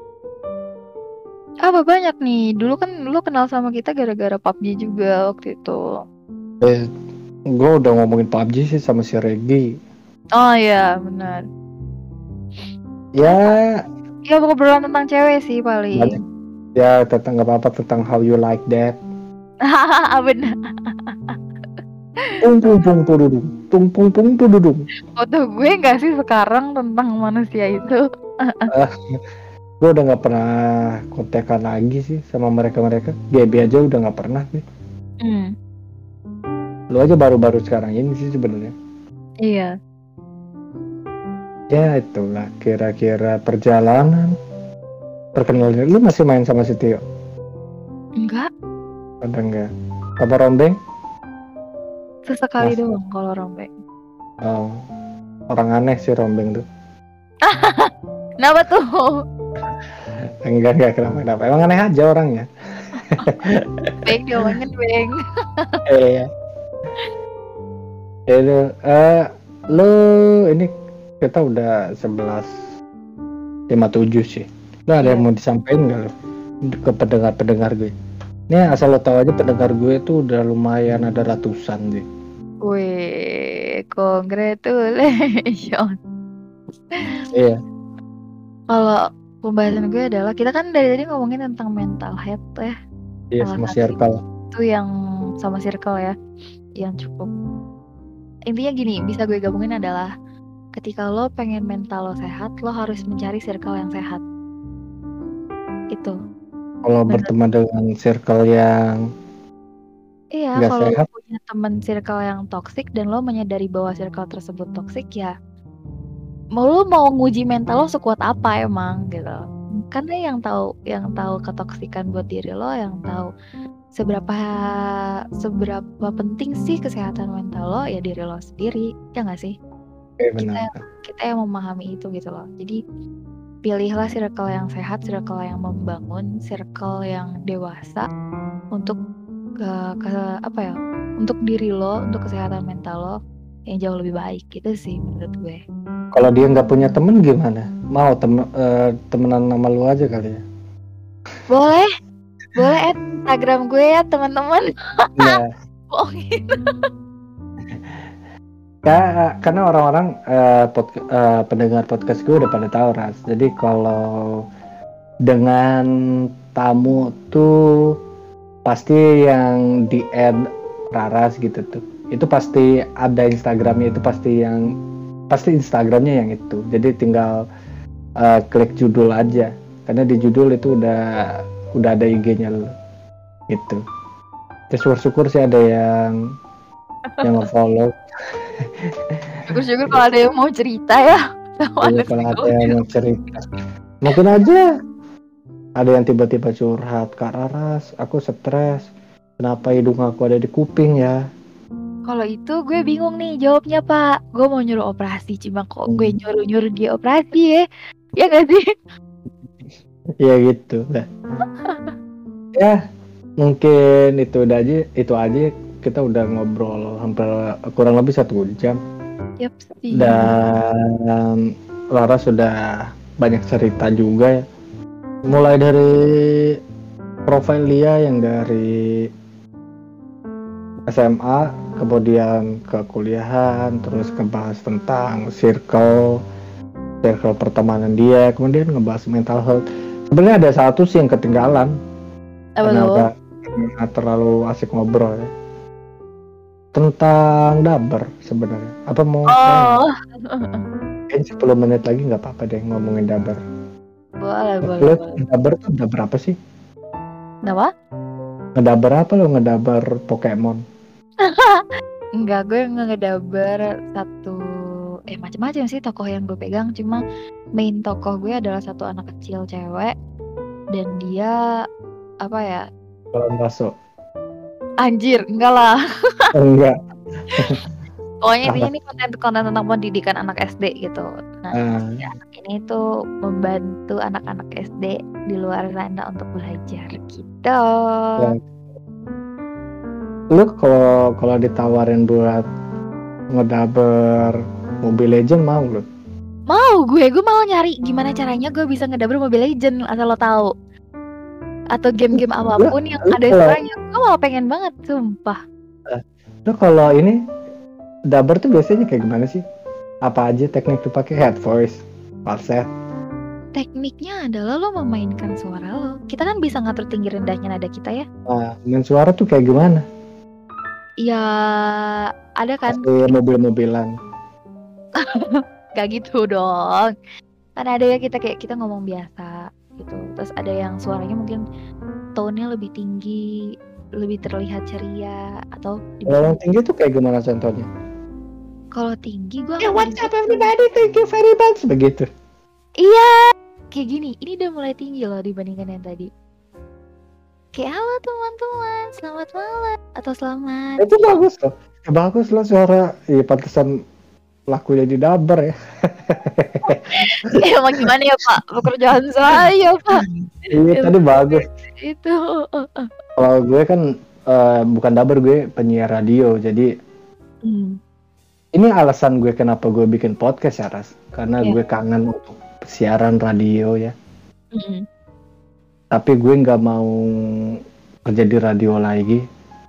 Apa banyak nih. Dulu kan lu kenal sama kita gara-gara P U B G juga waktu itu. Eh, gue udah ngomongin P U B G sih sama si Regi. Oh iya benar. Ya, Ya obrolan tentang cewek sih paling. banyak. Ya tentang nggak apa-apa tentang how you like that. Benar. Pung pung pung tududung, pung pung pung tududung. Foto gue nggak sih sekarang tentang manusia itu? Uh, gue udah nggak pernah kontekan lagi sih sama mereka-mereka. Gaby aja udah nggak pernah sih. Hmm. Lu aja baru-baru sekarang ini sih sebenarnya. Iya. Ya itulah kira-kira perjalanan perkenalan. Lu masih main sama si Tio? Enggak. Ada enggak? Sama Rombeng? Sesekali Mas. doang kalau rombeng. Oh, orang aneh sih Rombeng tuh. Kenapa tuh? Enggak enggak kenapa kenapa. Emang aneh aja orangnya. Beng diomongin beng. Eh, ya lu, eh, lu ini kita udah sebelas lima puluh tujuh sih. Lu ada Iya. yang mau disampaikan nggak lu ke pendengar-pendengar gue? Ini asal lo tahu aja pendengar gue tuh udah lumayan ada ratusan sih. Wih, congratulations. Iya. Kalau pembahasan gue adalah kita kan dari tadi ngomongin tentang mental health ya. Iya Salah sama satu circle. Itu yang sama circle ya, yang cukup. Intinya gini, bisa gue gabungin adalah ketika lo pengen mental lo sehat, lo harus mencari circle yang sehat. Itu. Kalau Bener. berteman dengan circle yang Iya, nggak kalau lo sehat, punya teman circle yang toksik dan lo menyadari bahwa circle tersebut toksik ya, mau lo mau nguji mental lo sekuat apa emang gitu. Karena yang tahu yang tahu ketoksikan buat diri lo, yang tahu seberapa seberapa penting sih kesehatan mental lo ya diri lo sendiri, ya nggak sih? eh, Kita benar. yang, kita yang memahami itu gitu loh. Jadi pilihlah circle yang sehat, circle yang membangun, circle yang dewasa untuk ke, ke apa ya? Untuk diri lo, untuk kesehatan mental lo yang jauh lebih baik gitu sih menurut gue. Kalau dia nggak punya temen gimana? Mau temen uh, temenan sama lu aja kali ya? Boleh, boleh add Instagram gue ya teman-teman. Nah, Bohongin. ya, karena orang-orang uh, podca- uh, pendengar podcast gue udah pada tahu Ras. Jadi kalau dengan tamu tuh pasti yang di add Raras gitu tuh. Itu pasti ada Instagramnya, itu pasti yang pasti Instagramnya yang itu. Jadi tinggal uh, klik judul aja. Karena di judul itu udah udah ada I G-nya lu. Gitu. Terus syukur-syukur sih ada yang yang nge-follow. Syukur-syukur kalau ada yang mau cerita ya. Sama Jadi anak kalau ada psikologi. yang mau cerita, mungkin aja ada yang tiba-tiba curhat, Kak Raras, aku stres. Kenapa hidung aku ada di kuping ya? Kalau itu gue bingung nih jawabnya Pak. Gue mau nyuruh operasi, cuma kok gue nyuruh-nyuruh dia operasi ya? Ya nggak sih? Ya gitu lah. Ya mungkin itu udah aja, itu aja kita udah ngobrol hampir kurang lebih satu jam. Yap sih. Dan Lara sudah banyak cerita juga ya. Mulai dari profil dia yang dari S M A, kemudian ke kuliahan, terus ngebahas tentang circle, circle pertemanan dia, kemudian ngebahas mental health. Sebenarnya ada satu sih yang ketinggalan. Apa Kenapa tuh? nggak terlalu asik ngobrol ya? Tentang daber sebenarnya. Apa mau? Oh, Kayaknya sepuluh menit lagi nggak apa-apa deh ngomongin daber. boleh, boleh, Lo boleh. ngedaber tuh daber apa sih? Kenapa? Ngedaber apa lo ngedaber Pokemon? Enggak, gue ngedabar satu, eh macam-macam sih tokoh yang gue pegang. Cuma main tokoh gue adalah satu anak kecil cewek, dan dia apa ya? Kalau masuk? Anjir, enggak lah. Enggak. Pokoknya intinya Apa? ini konten-konten tentang pendidikan anak S D gitu. Nah, Ah, si anak ini tuh membantu anak-anak S D di luar sana untuk belajar gitu. yang lu kalau kalau ditawarin buat ngedaber Mobile Legend mau lu? Mau gue, gue mau nyari gimana caranya gue bisa ngedabar Mobile Legend asal lo tahu. Atau game-game apapun yang lu ada kalau- suaranya. Gue malah pengen banget, sumpah. Lu kalau ini daber tuh biasanya kayak gimana sih? Apa aja teknik tuh pakai head voice, falset? Tekniknya adalah lo memainkan suara lo. Kita kan bisa ngatur tinggi rendahnya nada kita ya. Nah, main suara tuh kayak gimana? Ya ada kan, Pasti mobil-mobilan. gak gitu dong. Kan ada ya kita kayak kita ngomong biasa gitu. Terus ada yang suaranya mungkin tone-nya lebih tinggi, lebih terlihat ceria, atau Kalau yang tinggi tuh kayak gimana contohnya? kalau tinggi gue Hey, what's up everybody? Thank you very much. Begitu. Iya, kayak gini. Ini udah mulai tinggi loh dibandingkan yang tadi. Kayak halo teman-teman, selamat malam atau selamat. Itu bagus loh. Ya, bagus loh suara. Iya pantesan laku jadi daber ya. Emang gimana ya Pak? Pekerjaan saya Pak. Iya tadi bagus. Itu. Kalau gue kan uh, bukan daber, gue penyiar radio. Jadi Hmm. ini alasan gue kenapa gue bikin podcast ya Ras. Karena Iya. gue kangen untuk siaran radio ya. Mm-mm. Tapi gue nggak mau kerja di radio lagi.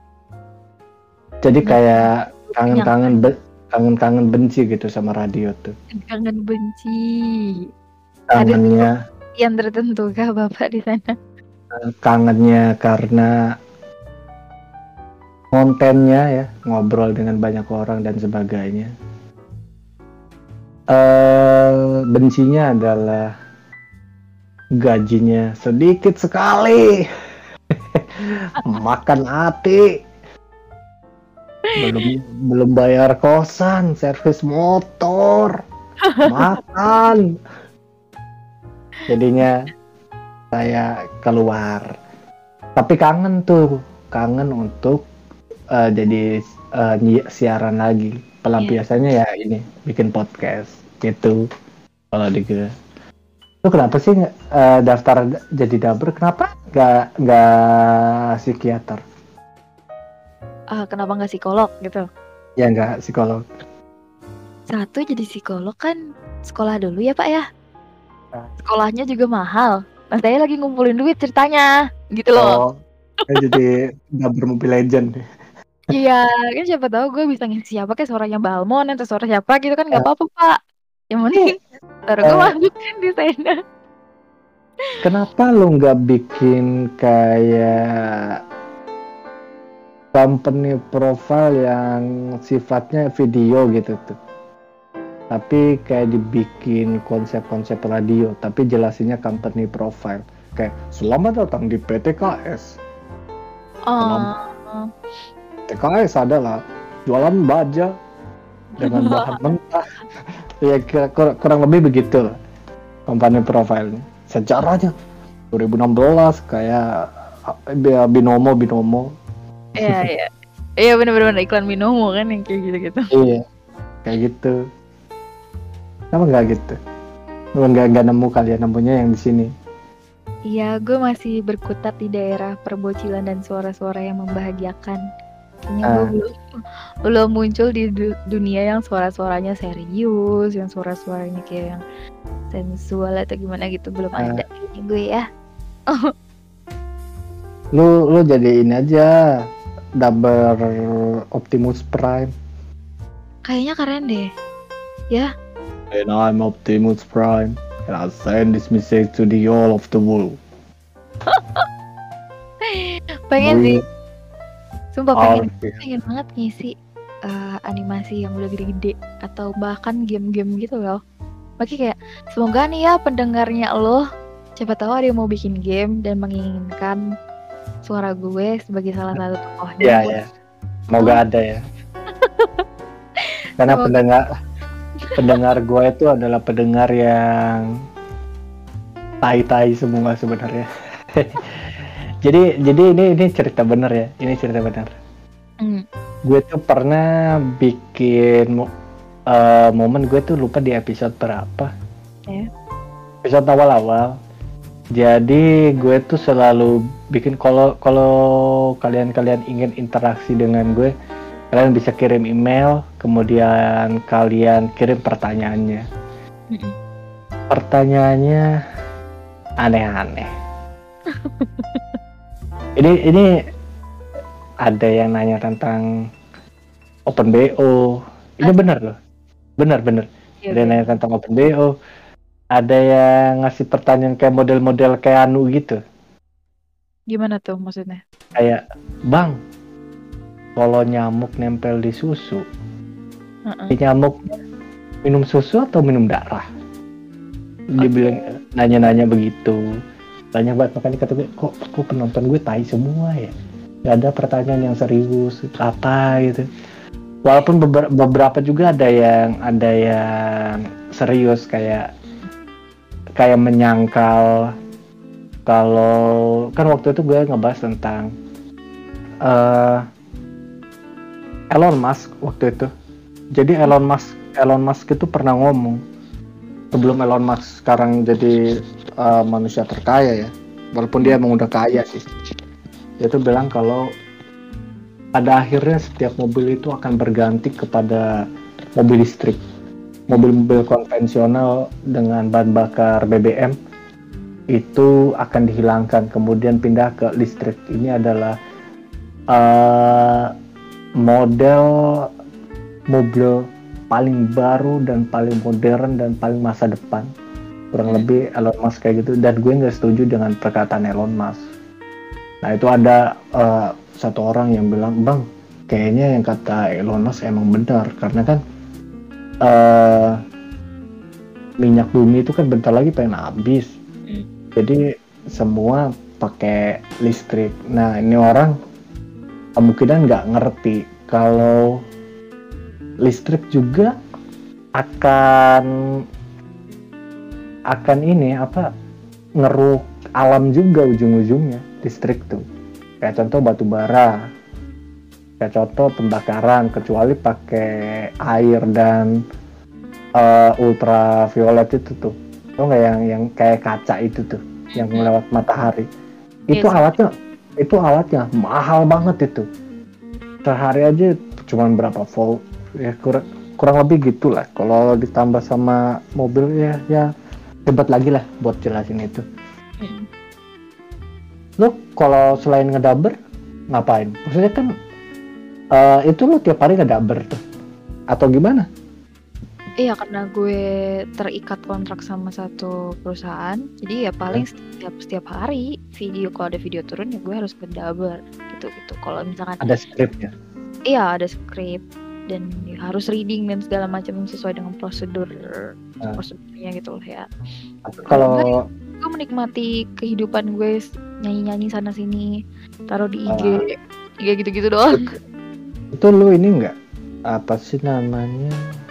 Jadi kayak kangen-kangen be- kangen-kangen benci gitu sama radio tuh. Kangen benci. Kangennya, Yang tertentu kah Bapak di sana? kangennya karena kontennya ya, ngobrol dengan banyak orang dan sebagainya. Eh, bencinya adalah gajinya sedikit sekali. Makan hati. Belum belum bayar kosan, servis motor, makan. Jadinya saya keluar. Tapi kangen tuh, kangen untuk uh, jadi uh, nyi- siaran lagi. Pelampiasannya ya ini, bikin podcast gitu. Kalau di gue. Lu kenapa sih uh, daftar jadi daber? Kenapa nggak nggak psikiater? Ah, kenapa nggak psikolog gitu? Ya nggak psikolog. Satu, jadi psikolog kan sekolah dulu ya Pak ya. Ah. Sekolahnya juga mahal. Nah saya lagi ngumpulin duit ceritanya, gitu loh. Oh, jadi daber Mobile Legend. Iya, kan siapa tahu gue bisa ngisi siapa kayak suaranya Balmon atau suara siapa gitu kan nggak apa-apa Pak. Yang penting suara gue Eh. masuk kan di sana. Kenapa lu nggak bikin kayak company profile yang sifatnya video gitu tuh? Tapi kayak dibikin konsep-konsep radio, tapi jelasinnya company profile. Kayak selamat datang di P T K S. Oh, P T K S adalah jualan baja dengan bahan mentah. Ya kira- kur- kurang lebih begitu lah company profile-nya. Sejarahnya dua ribu enam belas kayak uh, binomo binomo. iya iya. Iya benar-benar iklan Binomo kan yang kayak gitu-gitu. Iya, kayak gitu. Kenapa nggak gitu? Lu nggak nggak nemu kalian nemunya yang di sini. Iya, gue masih berkutat di daerah perbocilan dan suara-suara yang membahagiakan. Kayaknya gue Ah. belum belum muncul di du- dunia yang suara-suaranya serius, yang suara-suaranya kayak yang sensual atau gimana gitu, belum Ah. ada kayaknya gue ya. Lu lu jadi ini aja daber Optimus Prime. Kayaknya keren deh. Ya, And I'm Optimus Prime, and I send this message to the all of the world. Pengen sih, We sumpah are pengen, here. pengen banget ngisi uh, animasi yang udah gede-gede atau bahkan game-game gitu loh. Makanya kayak semoga nih ya pendengarnya lo, siapa tahu ada yang mau bikin game dan menginginkan suara gue sebagai salah satu tokohnya. Ya ya, semoga ada ya. Karena Semoga. pendengar pendengar gue itu adalah pendengar yang tai-tai semua sebenarnya. jadi jadi ini ini cerita bener ya, ini cerita bener. Hmm. Gue tuh pernah bikin uh, momen, gue tuh lupa di episode berapa. Yeah. Episode awal-awal. Jadi gue tuh selalu bikin, kalau kalau kalian-kalian ingin interaksi dengan gue, kalian bisa kirim email, kemudian kalian kirim pertanyaannya. Mm-mm. Pertanyaannya aneh-aneh. ini ini ada yang nanya tentang OpenBO. Ini benar loh, benar-benar. Yeah, Ada yang nanya tentang OpenBO. Ada yang ngasih pertanyaan kayak model-model kayak Anu gitu. Gimana tuh maksudnya? Kayak, Bang, kalau nyamuk nempel di susu, Uh-uh. si nyamuk minum susu atau minum darah? Dia Okay. bilang, nanya-nanya begitu. Banyak banget, makanya kata gue, kok, kok penonton gue tai semua ya? Gak ada pertanyaan yang serius, apa gitu. Walaupun beber- beberapa juga ada yang ada yang serius, kayak kayak menyangkal kalau kan waktu itu gue ngebahas tentang uh, Elon Musk waktu itu. Jadi Elon Musk Elon Musk itu pernah ngomong sebelum Elon Musk sekarang jadi uh, manusia terkaya ya, walaupun dia emang udah kaya sih. Dia tuh bilang kalau pada akhirnya setiap mobil itu akan berganti kepada mobil listrik. Mobil-mobil konvensional dengan bahan bakar B B M itu akan dihilangkan, kemudian pindah ke listrik. Ini adalah uh, model mobil paling baru dan paling modern dan paling masa depan. Kurang lebih Elon Musk kayak gitu, dan gue nggak setuju dengan perkataan Elon Musk. Nah itu ada uh, satu orang yang bilang, Bang, kayaknya yang kata Elon Musk emang benar, karena kan Uh, minyak bumi itu kan bentar lagi pengen habis, mm. jadi semua pakai listrik. Nah ini orang kemungkinan nggak ngerti kalau listrik juga akan akan ini apa ngeruk alam juga ujung-ujungnya listrik tuh. Kayak contoh batu bara. Kayak contoh pembakaran, kecuali pakai air dan uh, ultraviolet itu tuh, tau nggak yang yang kayak kaca itu tuh, yang lewat matahari. Itu yes. alatnya, itu alatnya mahal banget itu. Sehari aja cuma berapa volt, ya kurang kurang lebih gitulah. Kalau ditambah sama mobil ya ya hebat lagi lah buat jelasin itu. Hmm. Lo kalau selain ngedaber ngapain? Maksudnya kan Uh, itu lo tiap hari ngedaber tuh atau gimana? Iya, karena gue terikat kontrak sama satu perusahaan, jadi ya paling setiap setiap hari video, kalau ada video turun ya gue harus ngedaber gitu gitu. Kalau misalkan ada skripnya? Iya, ada skrip dan ya, harus reading dan segala macam sesuai dengan prosedur nah. prosedurnya gitu loh ya. Kalau gue, gue menikmati kehidupan gue nyanyi-nyanyi sana sini, taruh di I G, uh. I G gitu-gitu doang. Itu lu ini enggak apa sih namanya,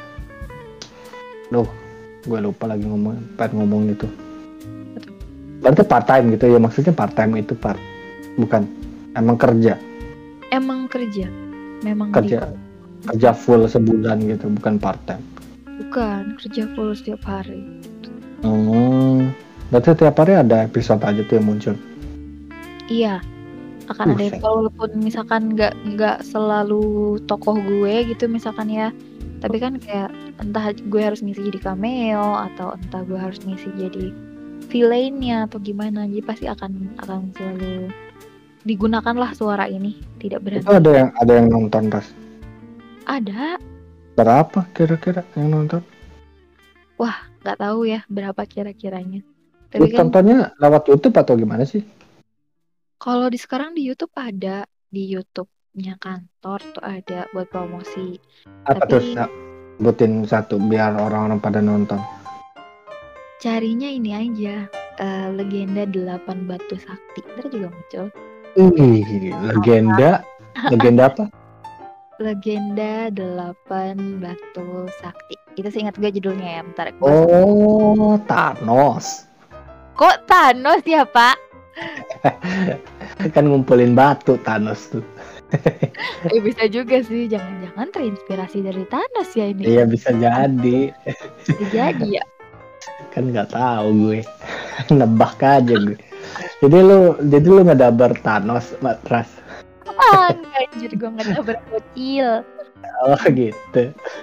loh gue lupa lagi ngomong pengen ngomong itu. Berarti part time gitu ya, maksudnya part time itu part bukan emang kerja emang kerja memang kerja di... kerja full sebulan gitu, bukan part time? Bukan, kerja full setiap hari. Hmm, berarti tiap hari ada episode aja tuh yang muncul? Iya, akan ada, walaupun misalkan nggak nggak selalu tokoh gue gitu misalkan ya, tapi kan kayak entah gue harus ngisi jadi cameo atau entah gue harus ngisi jadi villainnya atau gimana, jadi pasti akan akan selalu digunakan lah suara ini, tidak berhenti. Itu ada yang ada yang nonton pas? Ada. Berapa kira-kira yang nonton? Wah, nggak tahu ya berapa kira-kiranya. Lu Tapi kan tontonnya lewat YouTube atau gimana sih? kalau di sekarang di YouTube ada, di YouTube-nya kantor tuh ada buat promosi. Apa tuh? Tapi Nah, sebutin satu biar orang-orang pada nonton. carinya ini aja, eh, Legenda Delapan Batu Sakti. Ntar juga muncul. Ih, legenda, legenda apa? Legenda Delapan Batu Sakti. Itu seingat gue judulnya ya. Bentar, gue Oh, Thanos. Kok Thanos ya, Pak? Kan ngumpulin batu Thanos tuh. Eh, bisa juga sih. Jangan-jangan terinspirasi dari Thanos ya ini. Iya bisa jadi. Bisa jadi ya. Kan nggak tahu gue. Nebak aja gue. Jadi lu, jadi lu ngedabar Thanos, Matras. Ah, enggak, anjir, gue nggak tahu berkecil. Oh gitu.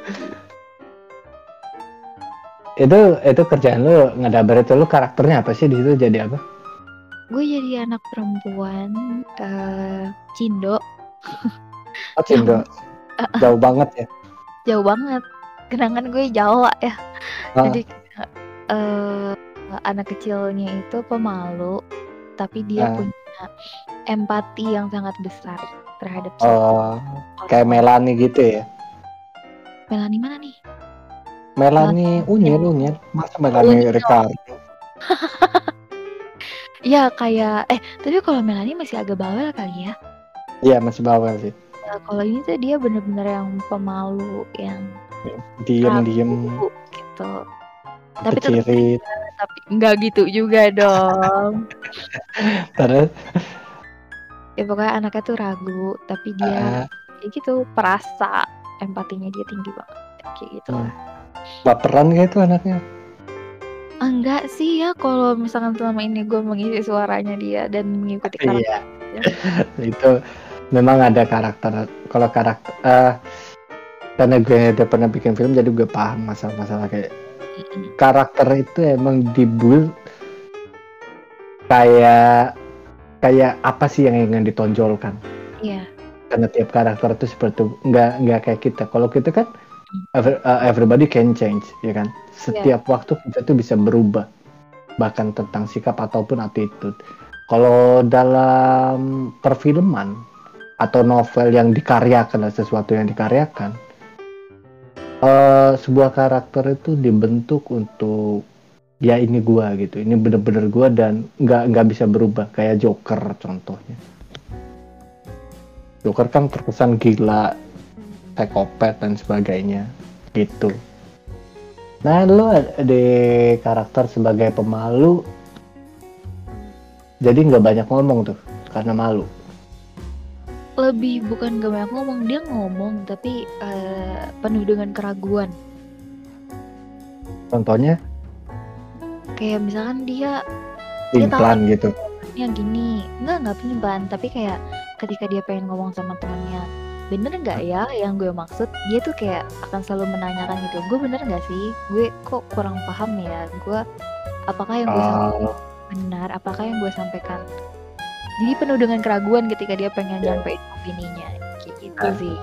Itu itu kerjaan lu ngedabar itu, lu karakternya apa sih di situ, jadi apa? Gue jadi anak perempuan eh Cindo. Oh Cindo. Jauh banget ya. Jauh banget. Kenangan gue Jawa ya. Ah. Jadi eh anak kecilnya itu pemalu, tapi dia Ah. punya empati yang sangat besar terhadap Oh, kayak Melanie gitu ya. Melanie mana nih? Melanie Unyil, Unyil. Masa Melanie Unyil. Ricardo? Iya kayak eh tapi kalau Melanie masih agak bawel kali ya. Iya masih bawel sih. Nah, kalau ini tuh dia bener-bener yang pemalu, yang diem-diem ragu gitu. Tapi tetap kecirit. tapi enggak gitu juga dong. Terus Ya pokoknya anaknya tuh ragu, tapi dia uh, ya gitu, perasa, empatinya dia tinggi banget kayak gitu lah. Baperan kayak itu anaknya. Enggak sih ya, kalau misalkan selama ini gue mengisi suaranya dia dan mengikuti karakter. Iya. Itu memang ada karakter. Kalau karakter uh, karena gue udah pernah bikin film, jadi gue paham masalah-masalah kayak mm-hmm. karakter itu emang dibuild kayak kayak apa sih yang ingin ditonjolkan. Iya. Karena tiap karakter itu seperti nggak nggak kayak kita. Kalau kita kan every, uh, everybody can change, ya kan. Setiap yeah. waktu kita tuh bisa berubah, bahkan tentang sikap ataupun attitude. Kalau dalam perfilman atau novel yang dikaryakan, sesuatu yang dikaryakan, uh, sebuah karakter itu dibentuk untuk ya ini gua gitu, ini bener-bener gua dan nggak nggak bisa berubah. Kayak Joker contohnya. Joker kan terkesan gila, psikopat dan sebagainya gitu. Nah lo di karakter sebagai pemalu, jadi nggak banyak ngomong tuh karena malu. Lebih bukan gak banyak ngomong, dia ngomong tapi uh, penuh dengan keraguan. Contohnya? Kayak misalkan dia Pimplan gitu. Ya gini, enggak nggak pimplan, tapi kayak ketika dia pengen ngomong sama temannya, bener nggak ya yang gue maksud, dia tuh kayak akan selalu menanyakan gitu, gue bener nggak sih, gue kok kurang paham ya, gue apakah yang gue sampaikan uh. benar, apakah yang gue sampaikan. Jadi penuh dengan keraguan ketika dia pengen yeah. nyampein opininya, kayak gitu uh. sih.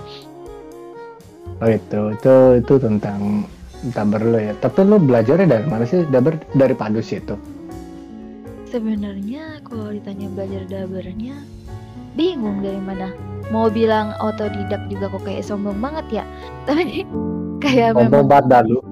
Oh itu, itu itu tentang Dabar lo ya. Tapi lo belajarnya dari mana sih? Dabar dari Padus itu? Sebenarnya kalau ditanya belajar dabarnya, bingung dari mana. Mau bilang otodidak juga kok kayak sombong banget ya. Tapi kayak sombong memang banget lu.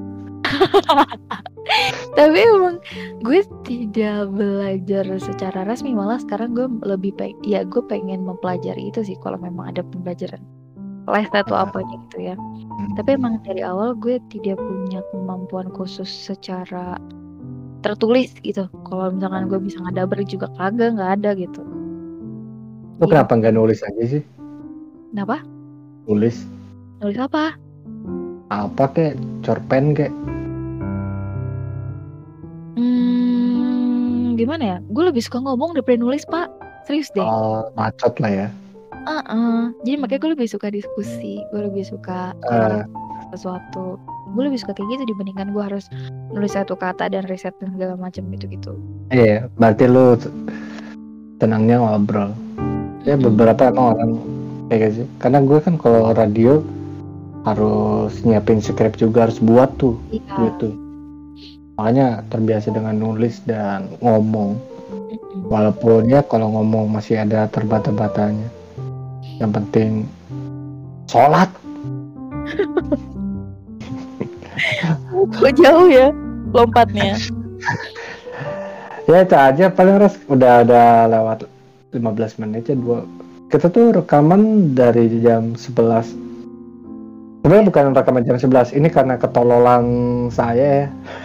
Tapi emang gue tidak belajar secara resmi, malah sekarang gue lebih peng- ya gue pengen mempelajari itu sih kalau memang ada pembelajaran les atau apa gitu ya. Hmm. Tapi emang dari awal gue tidak punya kemampuan khusus secara tertulis gitu. Kalau misalkan gue bisa ngadaber juga kagak, nggak ada gitu. Lo ya. Kenapa nggak nulis aja sih? Kenapa? Nulis. Nulis apa? Apa kek? Corpen kek? Hmm, gimana ya? Gue lebih suka ngomong daripada nulis, Pak. Serius deh. Oh, macet lah ya. Uh-uh. Jadi makanya gue lebih suka diskusi. Gue lebih suka uh. sesuatu. Gue lebih suka kayak gitu dibandingkan gue harus nulis satu kata dan riset dan segala macam gitu-gitu. Iya, berarti lu tenangnya ngobrol. Ya beberapa emang orang kayak gitu. Karena gue kan kalau radio harus nyiapin skrip juga, harus buat tuh iya. gitu. makanya terbiasa dengan nulis dan ngomong. Walaupun ya kalau ngomong masih ada terbata-batanya. Yang penting sholat. Kok jauh ya lompatnya? Ya itu aja paling res udah ada lewat lima belas menit ya dua. Kita tuh rekaman dari jam sebelas. Sebenarnya bukan rekaman jam sebelas, ini karena ketololan saya ya.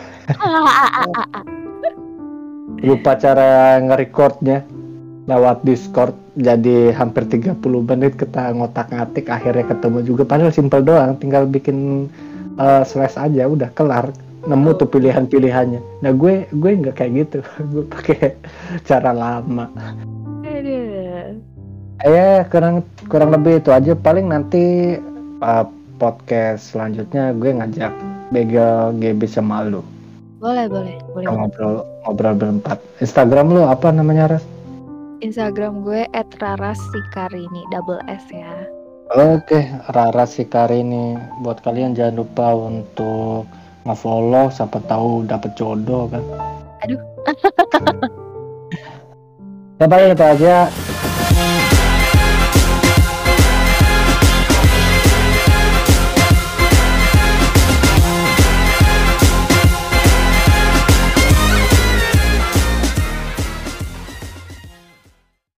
Lupa cara nge-recordnya lewat Discord, jadi hampir tiga puluh menit kita ngotak-ngatik, akhirnya ketemu juga. Padahal simple doang, tinggal bikin uh, slash aja udah kelar, nemu tuh pilihan-pilihannya. Nah gue gue nggak kayak gitu, gue pakai cara lama. Aduh. Ya kurang kurang lebih itu aja. Paling nanti uh, podcast selanjutnya gue ngajak Begel G B sama lu. Boleh, boleh, boleh. Ngobrol ngobrol berempat. Instagram lu apa namanya, Ras? Instagram gue et rarasikarini, double S ya. Oke, Rara Sikarini. Buat kalian jangan lupa untuk nge-follow, siapa tahu dapet jodoh kan. Aduh. Ya paling itu aja.